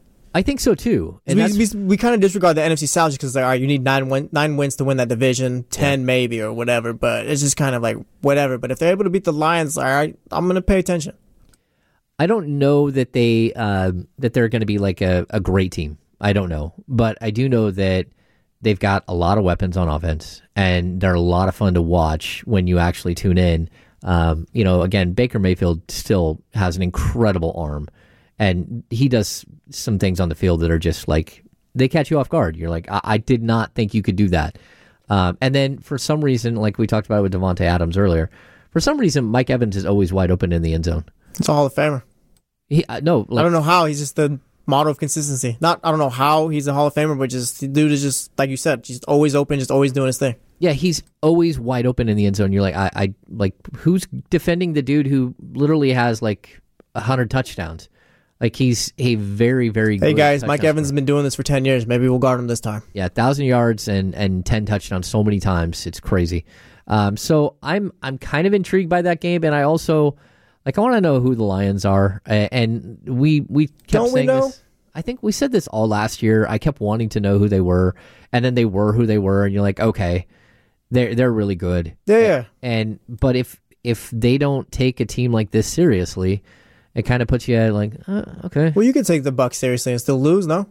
I think so too. And we that's, we, we kind of disregard the N F C South just because like, all right, you need nine win, nine wins to win that division, ten maybe or whatever. But it's just kind of like whatever. But if they're able to beat the Lions, all right, I'm gonna pay attention. I don't know that they uh, that they're going to be like a, a great team. I don't know, but I do know that they've got a lot of weapons on offense, and they're a lot of fun to watch when you actually tune in. Um, you know, again, Baker Mayfield still has an incredible arm, and he does some things on the field that are just like they catch you off guard. You're like, I, I did not think you could do that. Um, and then for some reason, like we talked about with Devontae Adams earlier, for some reason, Mike Evans is always wide open in the end zone. It's a Hall of Famer. He, uh, no, like, I don't know how he's just the model of consistency. Not I don't know how he's a Hall of Famer, but just the dude is just like you said, just always open, just always doing his thing. Yeah, he's always wide open in the end zone. You're like, I, I like, who's defending the dude who literally has like a hundred touchdowns? Like, he's a very, very Hey good guys, Mike touchdown Evans has scorer. been doing this for ten years. Maybe we'll guard him this time. Yeah, thousand yards and and ten touchdowns so many times. It's crazy. Um, so I'm I'm kind of intrigued by that game, and I also like I want to know who the Lions are. A- And we we kept Don't we saying know? this. I think we said this all last year. I kept wanting to know who they were, and then they were who they were, and you're like, okay, they're they're really good. Yeah, yeah. And but if if they don't take a team like this seriously, it kind of puts you at like, uh, okay, Well, you can take the Bucks seriously and still lose, no?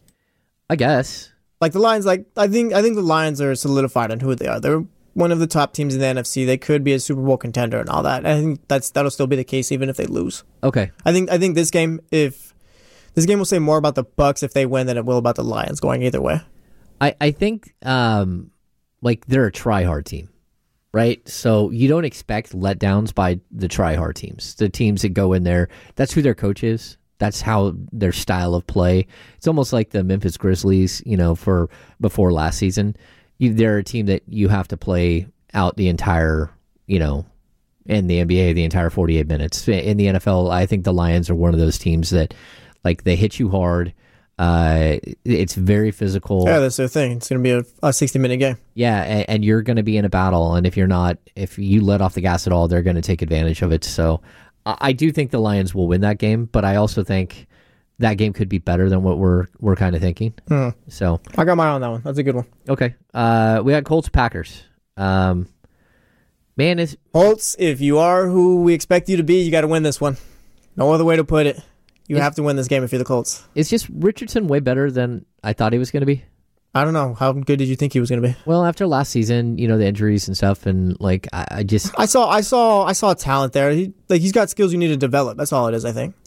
I guess. Like the Lions, like I think I think the Lions are solidified on who they are. They're one of the top teams in the N F C. They could be a Super Bowl contender and all that. I think that's that'll still be the case even if they lose. Okay, I think I think this game, if this game will say more about the Bucks if they win than it will about the Lions going either way. I I think um like they're a try-hard team, right? So you don't expect letdowns by the try-hard teams, the teams that go in there. That's who their coach is. That's how their style of play. It's almost like the Memphis Grizzlies, you know, for before last season. You, they're a team that you have to play out the entire, you know, in the N B A, the entire forty-eight minutes. In the N F L, I think the Lions are one of those teams that, like, they hit you hard. Uh, it's very physical. Yeah, that's their thing. It's going to be a, a sixty-minute game. Yeah, and, and you're going to be in a battle, and if you're not, if you let off the gas at all, they're going to take advantage of it. So I, I do think the Lions will win that game, but I also think that game could be better than what we're we're kind of thinking. Hmm. So I got mine on that one. That's a good one. okay, uh, we got Colts Packers. Um, man, is Colts, if you are who we expect you to be, you got to win this one. No other way to put it. You It's- have to win this game if you're the Colts. is just Richardson way better than I thought he was going to be? I don't know. How good did you think he was going to be? Well, after last season, you know, the injuries and stuff, and like I, I just I saw, I saw, I saw talent there. He like he's got skills you need to develop. That's all it is. I think.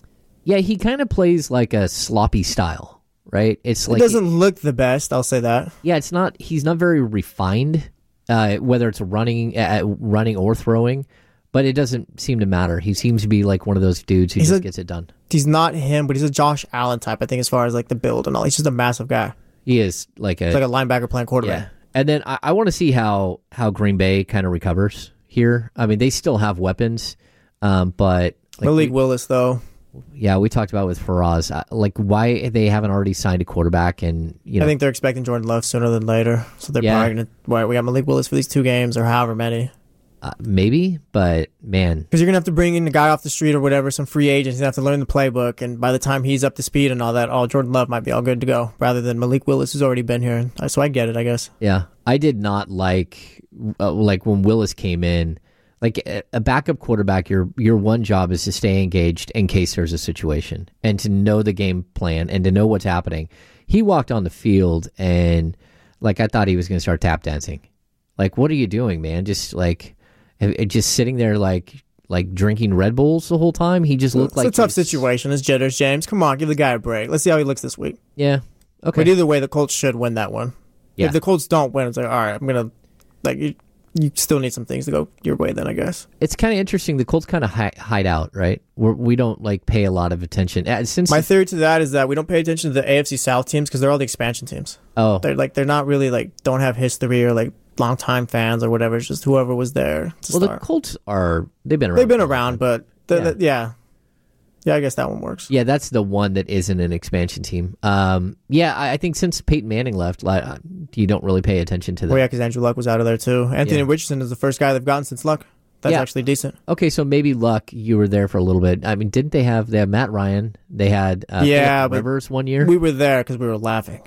Yeah, he kind of plays like a sloppy style, right? It's like it doesn't look the best, I'll say that. Yeah, it's not. He's not very refined, uh, whether it's running, uh, running or throwing. But it doesn't seem to matter. He seems to be like one of those dudes who He's just a- gets it done. He's not him, but he's a Josh Allen type, I think, as far as like the build and all. He's just a massive guy. He is like a He's like a linebacker playing quarterback. yeah. And then I, I want to see how how Green Bay kind of recovers here. I mean, they still have weapons, um, but like Malik we- Willis, though. yeah, we talked about with Faraz, uh, like why they haven't already signed a quarterback, and you know, I think they're expecting Jordan Love sooner than later. So they're Yeah. probably going to, right, we got Malik Willis for these two games or however many. uh, maybe, but man, Because you're going to have to bring in a guy off the street or whatever, some free agents. You have to learn the playbook. And by the time he's up to speed and all that, all Jordan Love might be all good to go rather than Malik Willis, who's already been here. And so I get it, I guess. yeah, I did not like uh, like when Willis came in. Like a a backup quarterback, your your one job is to stay engaged in case there's a situation and to know the game plan and to know what's happening. He walked on the field and like I thought he was going to start tap dancing. Like, what are you doing, man? Just like eh, eh, just sitting there like like drinking Red Bulls the whole time. He just looked It's like a tough he was- situation. It's jitters, James. Come on, give the guy a break. Let's see how he looks this week. Yeah. Okay. But either way, the Colts should win that one. Yeah. If the Colts don't win, it's like, all right, I'm going to, like, you, you still need some things to go your way then, I guess. It's kind of interesting. The Colts kind of hi- hide out, right? We're, we don't like pay a lot of attention. Uh, since My theory to that is that we don't pay attention to the A F C South teams because they're all the expansion teams. oh They're like, they're not really, like, don't have history or, like, long-time fans or whatever. It's just whoever was there to well, the start. Colts are they've been around. They've been for a long around, time. but, the, Yeah. yeah. The, yeah. Yeah, I guess that one works. Yeah, that's the one that isn't an expansion team. Um, yeah, I, I think since Peyton Manning left, like, uh, you don't really pay attention to them. Well, yeah, because Andrew Luck was out of there, too. Anthony Yeah. Richardson is the first guy they've gotten since Luck. That's Yeah. actually decent. Okay, so maybe Luck, you were there for a little bit. I mean, didn't they have they have Matt Ryan? They had uh, Yeah, Phillip but Rivers one year. We were there because we were laughing.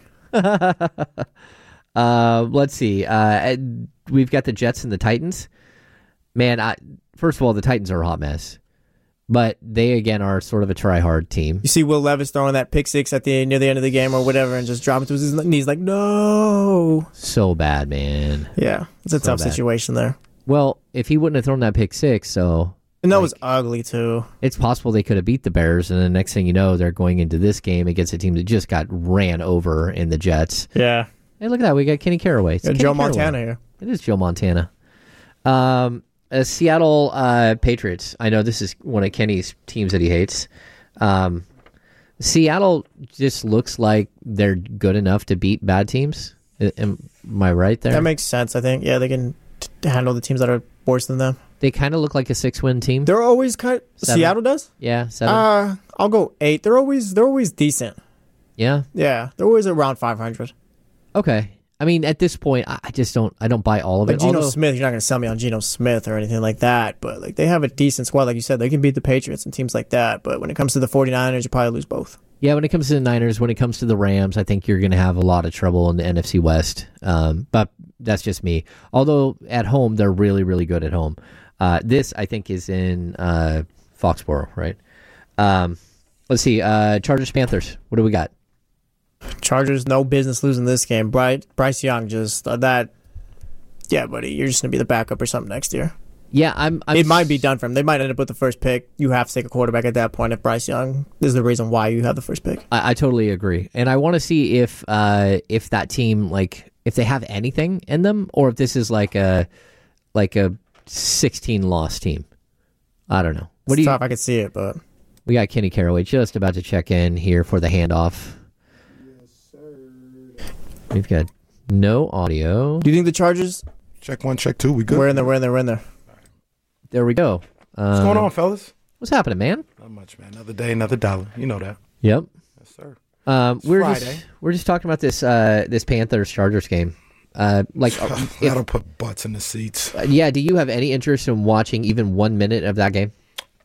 uh, let's see. Uh, we've got the Jets and the Titans. Man, I, first of all, the Titans are a hot mess, but they again are sort of a try-hard team. You see Will Levis throwing that pick six at the near the end of the game or whatever and just dropping to his knees like, no. So bad, man. Yeah, it's a So tough bad. situation there. Well, if he wouldn't have thrown that pick six, so And that Like- was ugly, too. it's possible they could have beat the Bears, and the next thing you know, they're going into this game against a team that just got ran over in the Jets. Yeah. Hey, look at that. We got Kenny Caraway. It's Got Kenny Joe Caraway. Montana here. It is Joe Montana. Um, uh, Seattle uh, Patriots. I know this is one of Kenny's teams that he hates. Um, Seattle just looks like they're good enough to beat bad teams. I- Am, am I right there? That makes sense, I think. Yeah, they can t- handle the teams that are worse than them. they kind of look like a six-win team. They're always kind of, Seven. Seattle does? yeah, seven. Uh, I'll go eight. They're always they're always decent. yeah. Yeah, they're always around five hundred. Okay. I mean, at this point, I I just don't. I don't buy all of Like it. Geno although- Smith, you're not going to sell me on Geno Smith or anything like that, but like they have a decent squad. Like you said, they can beat the Patriots and teams like that. But when it comes to the 49ers, you probably lose both. Yeah, when it comes to the Niners, when it comes to the Rams, I think you're going to have a lot of trouble in the N F C West. Um, but that's just me. Although at home, they're really, really good at home. Uh, this, I think, is in uh, Foxborough, right? Um, let's see. Uh, Chargers, Panthers. What do we got? Chargers, no business losing this game. Bryce, Bryce Young just uh, that. Yeah, buddy, you're just going to be the backup or something next year. Yeah, I'm. I'm It might be done for him. They might end up with the first pick. You have to take a quarterback at that point if Bryce Young is the reason why you have the first pick. I, I totally agree, and I want to see if uh, if that team like if they have anything in them, or if this is like a like a sixteen loss team. I don't know. What It's do you? tough. I could see it, but We got Kenny Caraway just about to check in here for the handoff. Yes, sir. We've got no audio. do you think the Chargers? Check one, check two. We good? We're in there. We're in there. We're in there. There we go. Uh, What's going on, fellas? What's happening, man? Not much, man. Another day, another dollar. You know that. Yep. Yes, sir. Um, we're Friday. just we're just talking about this uh, this Panthers Chargers game. Uh, like, uh, if, That'll put butts in the seats. uh, yeah. Do you have any interest in watching even one minute of that game?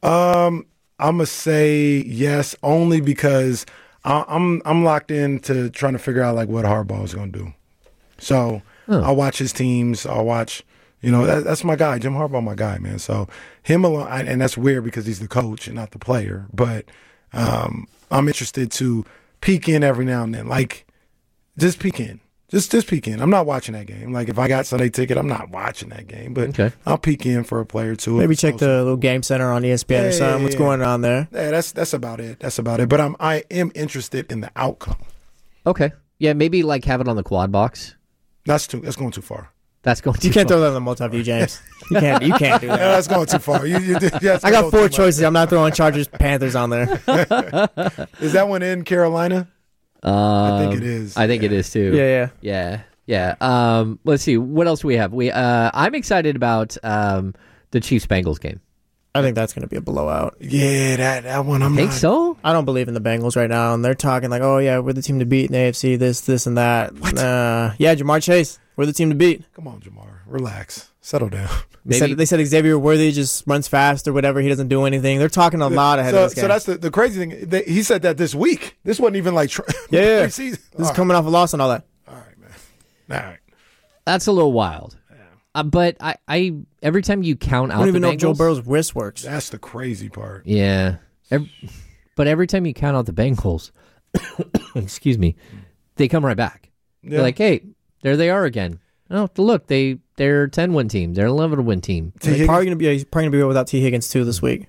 Um, I'm gonna say yes, only because I, I'm I'm locked into trying to figure out like what Harbaugh is gonna do. So Oh. I'll watch his teams. I'll watch. You know, that, that's my guy, Jim Harbaugh, my guy, man. So him alone, I, and that's weird because he's the coach and not the player. But um, I'm interested to peek in every now and then, like just peek in, Just just peek in. I'm not watching that game. Like if I got Sunday ticket, I'm not watching that game. But Okay. I'll peek in for a play or two. Maybe check the little game center on E S P N Yeah, or something. yeah, What's yeah. going on there? Yeah, that's that's about it. That's about it. But I'm I am interested in the outcome. Okay. Yeah, maybe like have it on the quad box. That's too. That's going too far. That's going to You can't throw that on the multi-view, James. You can't. You can't do Yeah, that. that's going too far. You, you, that's I gonna got go four too much. choices. I'm not throwing Chargers, Panthers on there. Is that one in Carolina? Um, I think it is. I think it is too. Yeah, yeah. Yeah. Yeah. Um, let's see. What else do we have? We uh, I'm excited about um, the Chiefs Bengals game. I think that's going to be a blowout. Yeah, that that one. I'm Think not. so? I don't believe in the Bengals right now, and they're talking like, "Oh yeah, we're the team to beat in the A F C. This, this, and that." What? Uh, yeah, Jamar Chase, we're the team to beat. Come on, Jamar. Relax. Settle down. They Maybe- said, they said Xavier Worthy just runs fast or whatever. He doesn't do anything. They're talking a lot ahead so, of this game. so that's the, the crazy thing. They, he said that this week. This wasn't even like tra- Yeah, yeah. preseason. This All is right. coming off a loss and all that. All right, man. All right. That's a little wild. Uh, but I, I, every time you count I out don't even the know if Joe Bengals- Burrow's wrist works. That's the crazy part. Yeah. Ev- but every time you count out the Bengals, excuse me, they come right back. Yeah. They're like, hey, there they are again. Oh, look, they they're a ten win team. They're an eleven win team. T. He's Higgins- probably gonna be. He's probably gonna be without T Higgins too this week.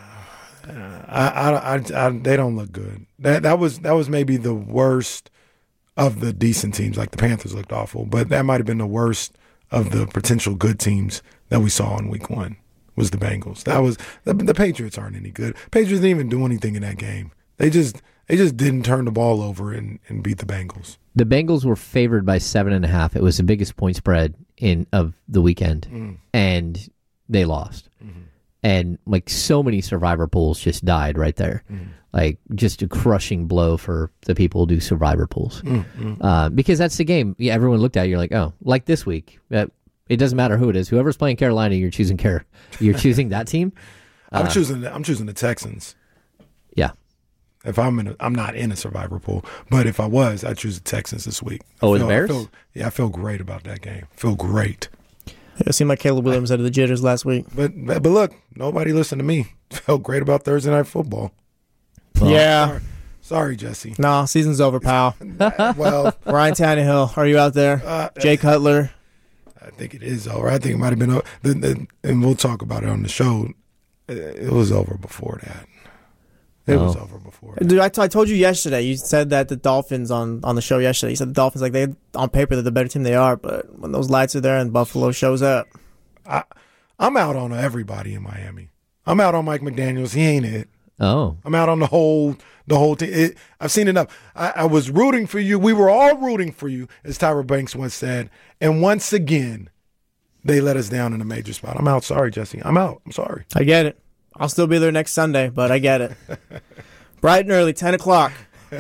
I, I, I, I, they don't look good. That that was that was maybe the worst of the decent teams. Like the Panthers looked awful, but that might have been the worst of the potential good teams that we saw in Week One. Was the Bengals? That was the, the Patriots aren't any good. Patriots didn't even do anything in that game. They just they just didn't turn the ball over and, and beat the Bengals. The Bengals were favored by seven and a half. It was the biggest point spread in of the weekend, Mm. and they lost. Mm-hmm. And like so many survivor pools just died right there. Mm. Like just a crushing blow for the people who do survivor pools. Mm, Uh, because that's the game. Yeah, everyone looked at it, you're like, oh, like this week. Uh, it doesn't matter who it is. Whoever's playing Carolina, you're choosing Car- You're choosing that team. I'm choosing I'm choosing the Texans. Yeah. If I'm in, a, I'm not in a survivor pool, but if I was, I'd choose the Texans this week. I Oh, the feel- I Bears? feel- yeah, I feel great about that game. Feel great. It seemed like Caleb Williams had the jitters last week. But but look, nobody listened to me. Felt great about Thursday Night Football. yeah. Sorry, sorry Jesse. No, season's over, pal. Well, Ryan Tannehill, are you out there? uh, Jay Cutler. I think it is over. I think it might have been over. The, the, and we'll talk about it on the show. It, it was over before that. It was Oh. over before that. Dude, I, t- I told you yesterday. You said that the Dolphins on, on the show yesterday. You said the Dolphins, like, they on paper, they're the better team they are, but when those lights are there and Buffalo shows up. I, I'm out on everybody in Miami. I'm out on Mike McDaniels. He ain't it. Oh. I'm out on the whole the whole team. It, I've seen enough. I, I was rooting for you. We were all rooting for you, as Tyra Banks once said. And once again, they let us down in a major spot. I'm out. Sorry, Jesse. I'm out. I'm sorry. I get it. I'll still be there next Sunday, but I get it. Bright and early, ten o'clock.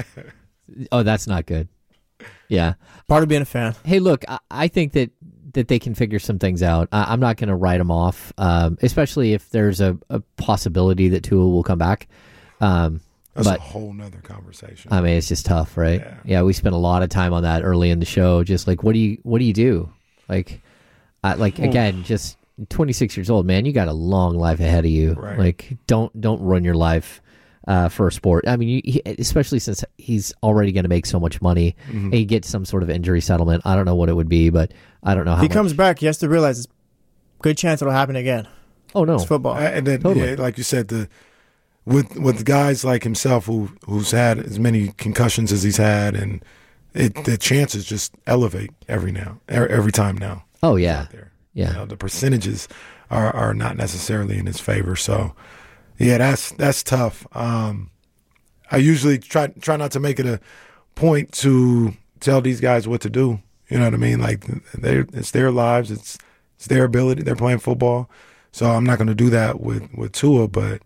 Oh, that's not good. Yeah. Part of being a fan. Hey, look, I, I think that, that they can figure some things out. I, I'm not going to write them off, um, especially if there's a, a possibility that Tua will come back. Um, That's but a whole nother conversation. I mean, it's just tough, right? Yeah. Yeah. We spent a lot of time on that early in the show. Just like, what do you, what do you do? Like, I, like again, just twenty-six years old, man. You got a long life ahead of you. Right. Like, don't don't ruin your life uh, for a sport. I mean, you, he, especially since he's already going to make so much money, Mm-hmm. and he gets some sort of injury settlement. I don't know what it would be, but I don't know how. If he much- comes back, he has to realize it's a good chance it'll happen again. Oh no, It's football. I- and then, Totally. yeah, like you said, the with with guys like himself who who's had as many concussions as he's had, and it the chances just elevate every now er, every time now. Oh yeah, There, yeah. you know, the percentages are are not necessarily in his favor. So, yeah, that's that's tough. Um, I usually try try not to make it a point to tell these guys what to do. You know what I mean? Like they, it's their lives. It's it's their ability. They're playing football. So I'm not going to do that with with Tua. But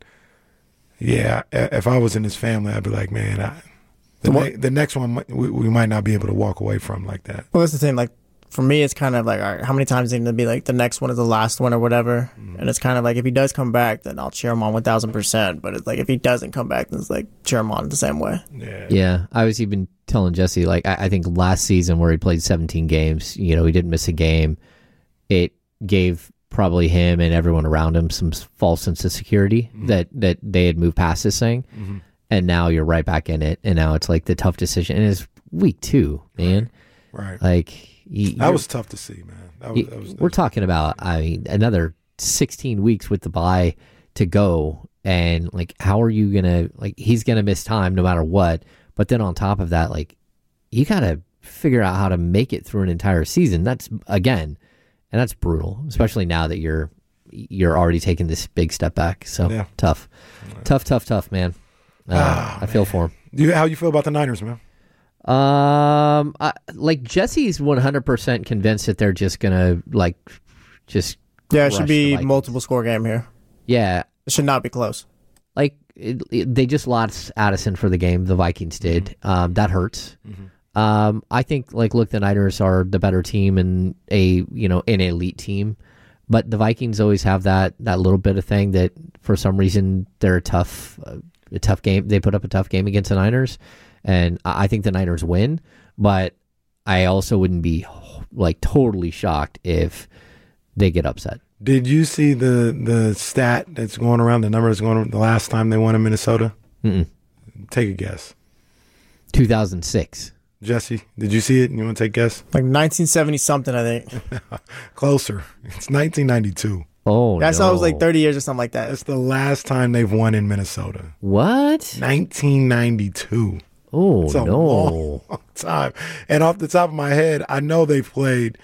yeah, if I was in his family, I'd be like, man, I, the, What- ne- the next one might- we, we might not be able to walk away from like that. Well, that's the thing. Like, for me, it's kind of like, all right, how many times is it going to be like the next one is the last one or whatever? Mm-hmm. And it's kind of like, if he does come back, then I'll cheer him on one thousand percent. But it's like, if he doesn't come back, then it's like, cheer him on the same way. Yeah. Yeah, I was even telling Jesse, like, I, I think last season where he played seventeen games, you know, he didn't miss a game. It gave probably him and everyone around him some s- false sense of security that, that they had moved past this thing. And now you're right back in it. And now it's like the tough decision. And it's week two, man. Right. Like you, that was tough to see, man. That was, you, that was, we're talking about, I mean, another sixteen weeks with the bye to go, and like, how are you gonna like? He's gonna miss time no matter what. But then on top of that, like, you gotta figure out how to make it through an entire season. That's again, and that's brutal, especially now that you're you're already taking this big step back. So yeah. tough, yeah. tough, tough, tough, man. Uh, ah, I feel man. for him. Do you, how you feel about the Niners, man? Um, I, like Jesse's one hundred percent convinced that they're just gonna like just yeah. It should be like, multiple score game here. Yeah, it should not be close. Like it, it, they just lost Addison for the game. The Vikings did. Mm-hmm. Um, that hurts. Mm-hmm. Um, I think like look, the Niners are the better team and a you know an elite team, but the Vikings always have that that little bit of thing that for some reason they're a tough uh, a tough game. They put up a tough game against the Niners. And I think the Niners win, but I also wouldn't be like totally shocked if they get upset. Did you see the the stat that's going around, the number that's going around the last time they won in Minnesota? Mm-mm. Take a guess. two thousand six. Jesse, did you see it? You want to take a guess? Like nineteen seventy something, I think. Closer. It's nineteen ninety-two. Oh, I no. saw it was like thirty years or something like that. That's the last time they've won in Minnesota. What? nineteen ninety-two. Oh, it's a no. long time. And off the top of my head, I know they've played,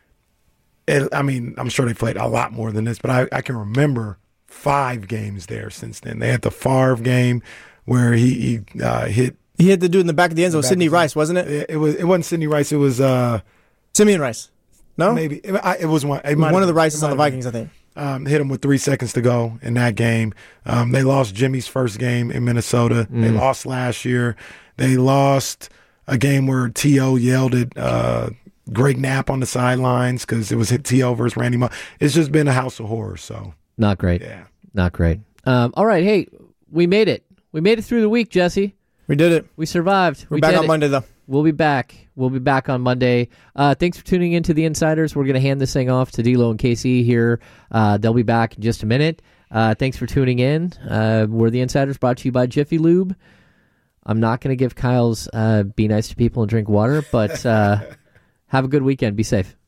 I mean, I'm sure they played a lot more than this, but I, I can remember five games there since then. They had the Favre game where he, he uh, hit. He hit the dude in the back of the end zone, Sidney Rice, wasn't it? it? It was. It wasn't Sidney Rice. It was uh, Simeon Rice. No? Maybe. It, I, it was one. It one of the been, Rices on the Vikings, been. I think. Um, hit him with three seconds to go in that game. Um, they lost Jimmy's first game in Minnesota. Mm. They lost last year. They lost a game where T O yelled at uh, Greg Knapp on the sidelines because it was T O versus Randy Moss. It's just been a house of horrors. So not great. Yeah, not great. Um, all right, hey, we made it. We made it through the week, Jesse. We did it. We survived. We're we back on it. Monday, though. We'll be back. We'll be back on Monday. Uh, thanks for tuning in to The Insiders. We're going to hand this thing off to D'Lo and K C here. Uh, they'll be back in just a minute. Uh, thanks for tuning in. Uh, we're The Insiders, brought to you by Jiffy Lube. I'm not going to give Kyle's uh, be nice to people and drink water, but uh, have a good weekend. Be safe.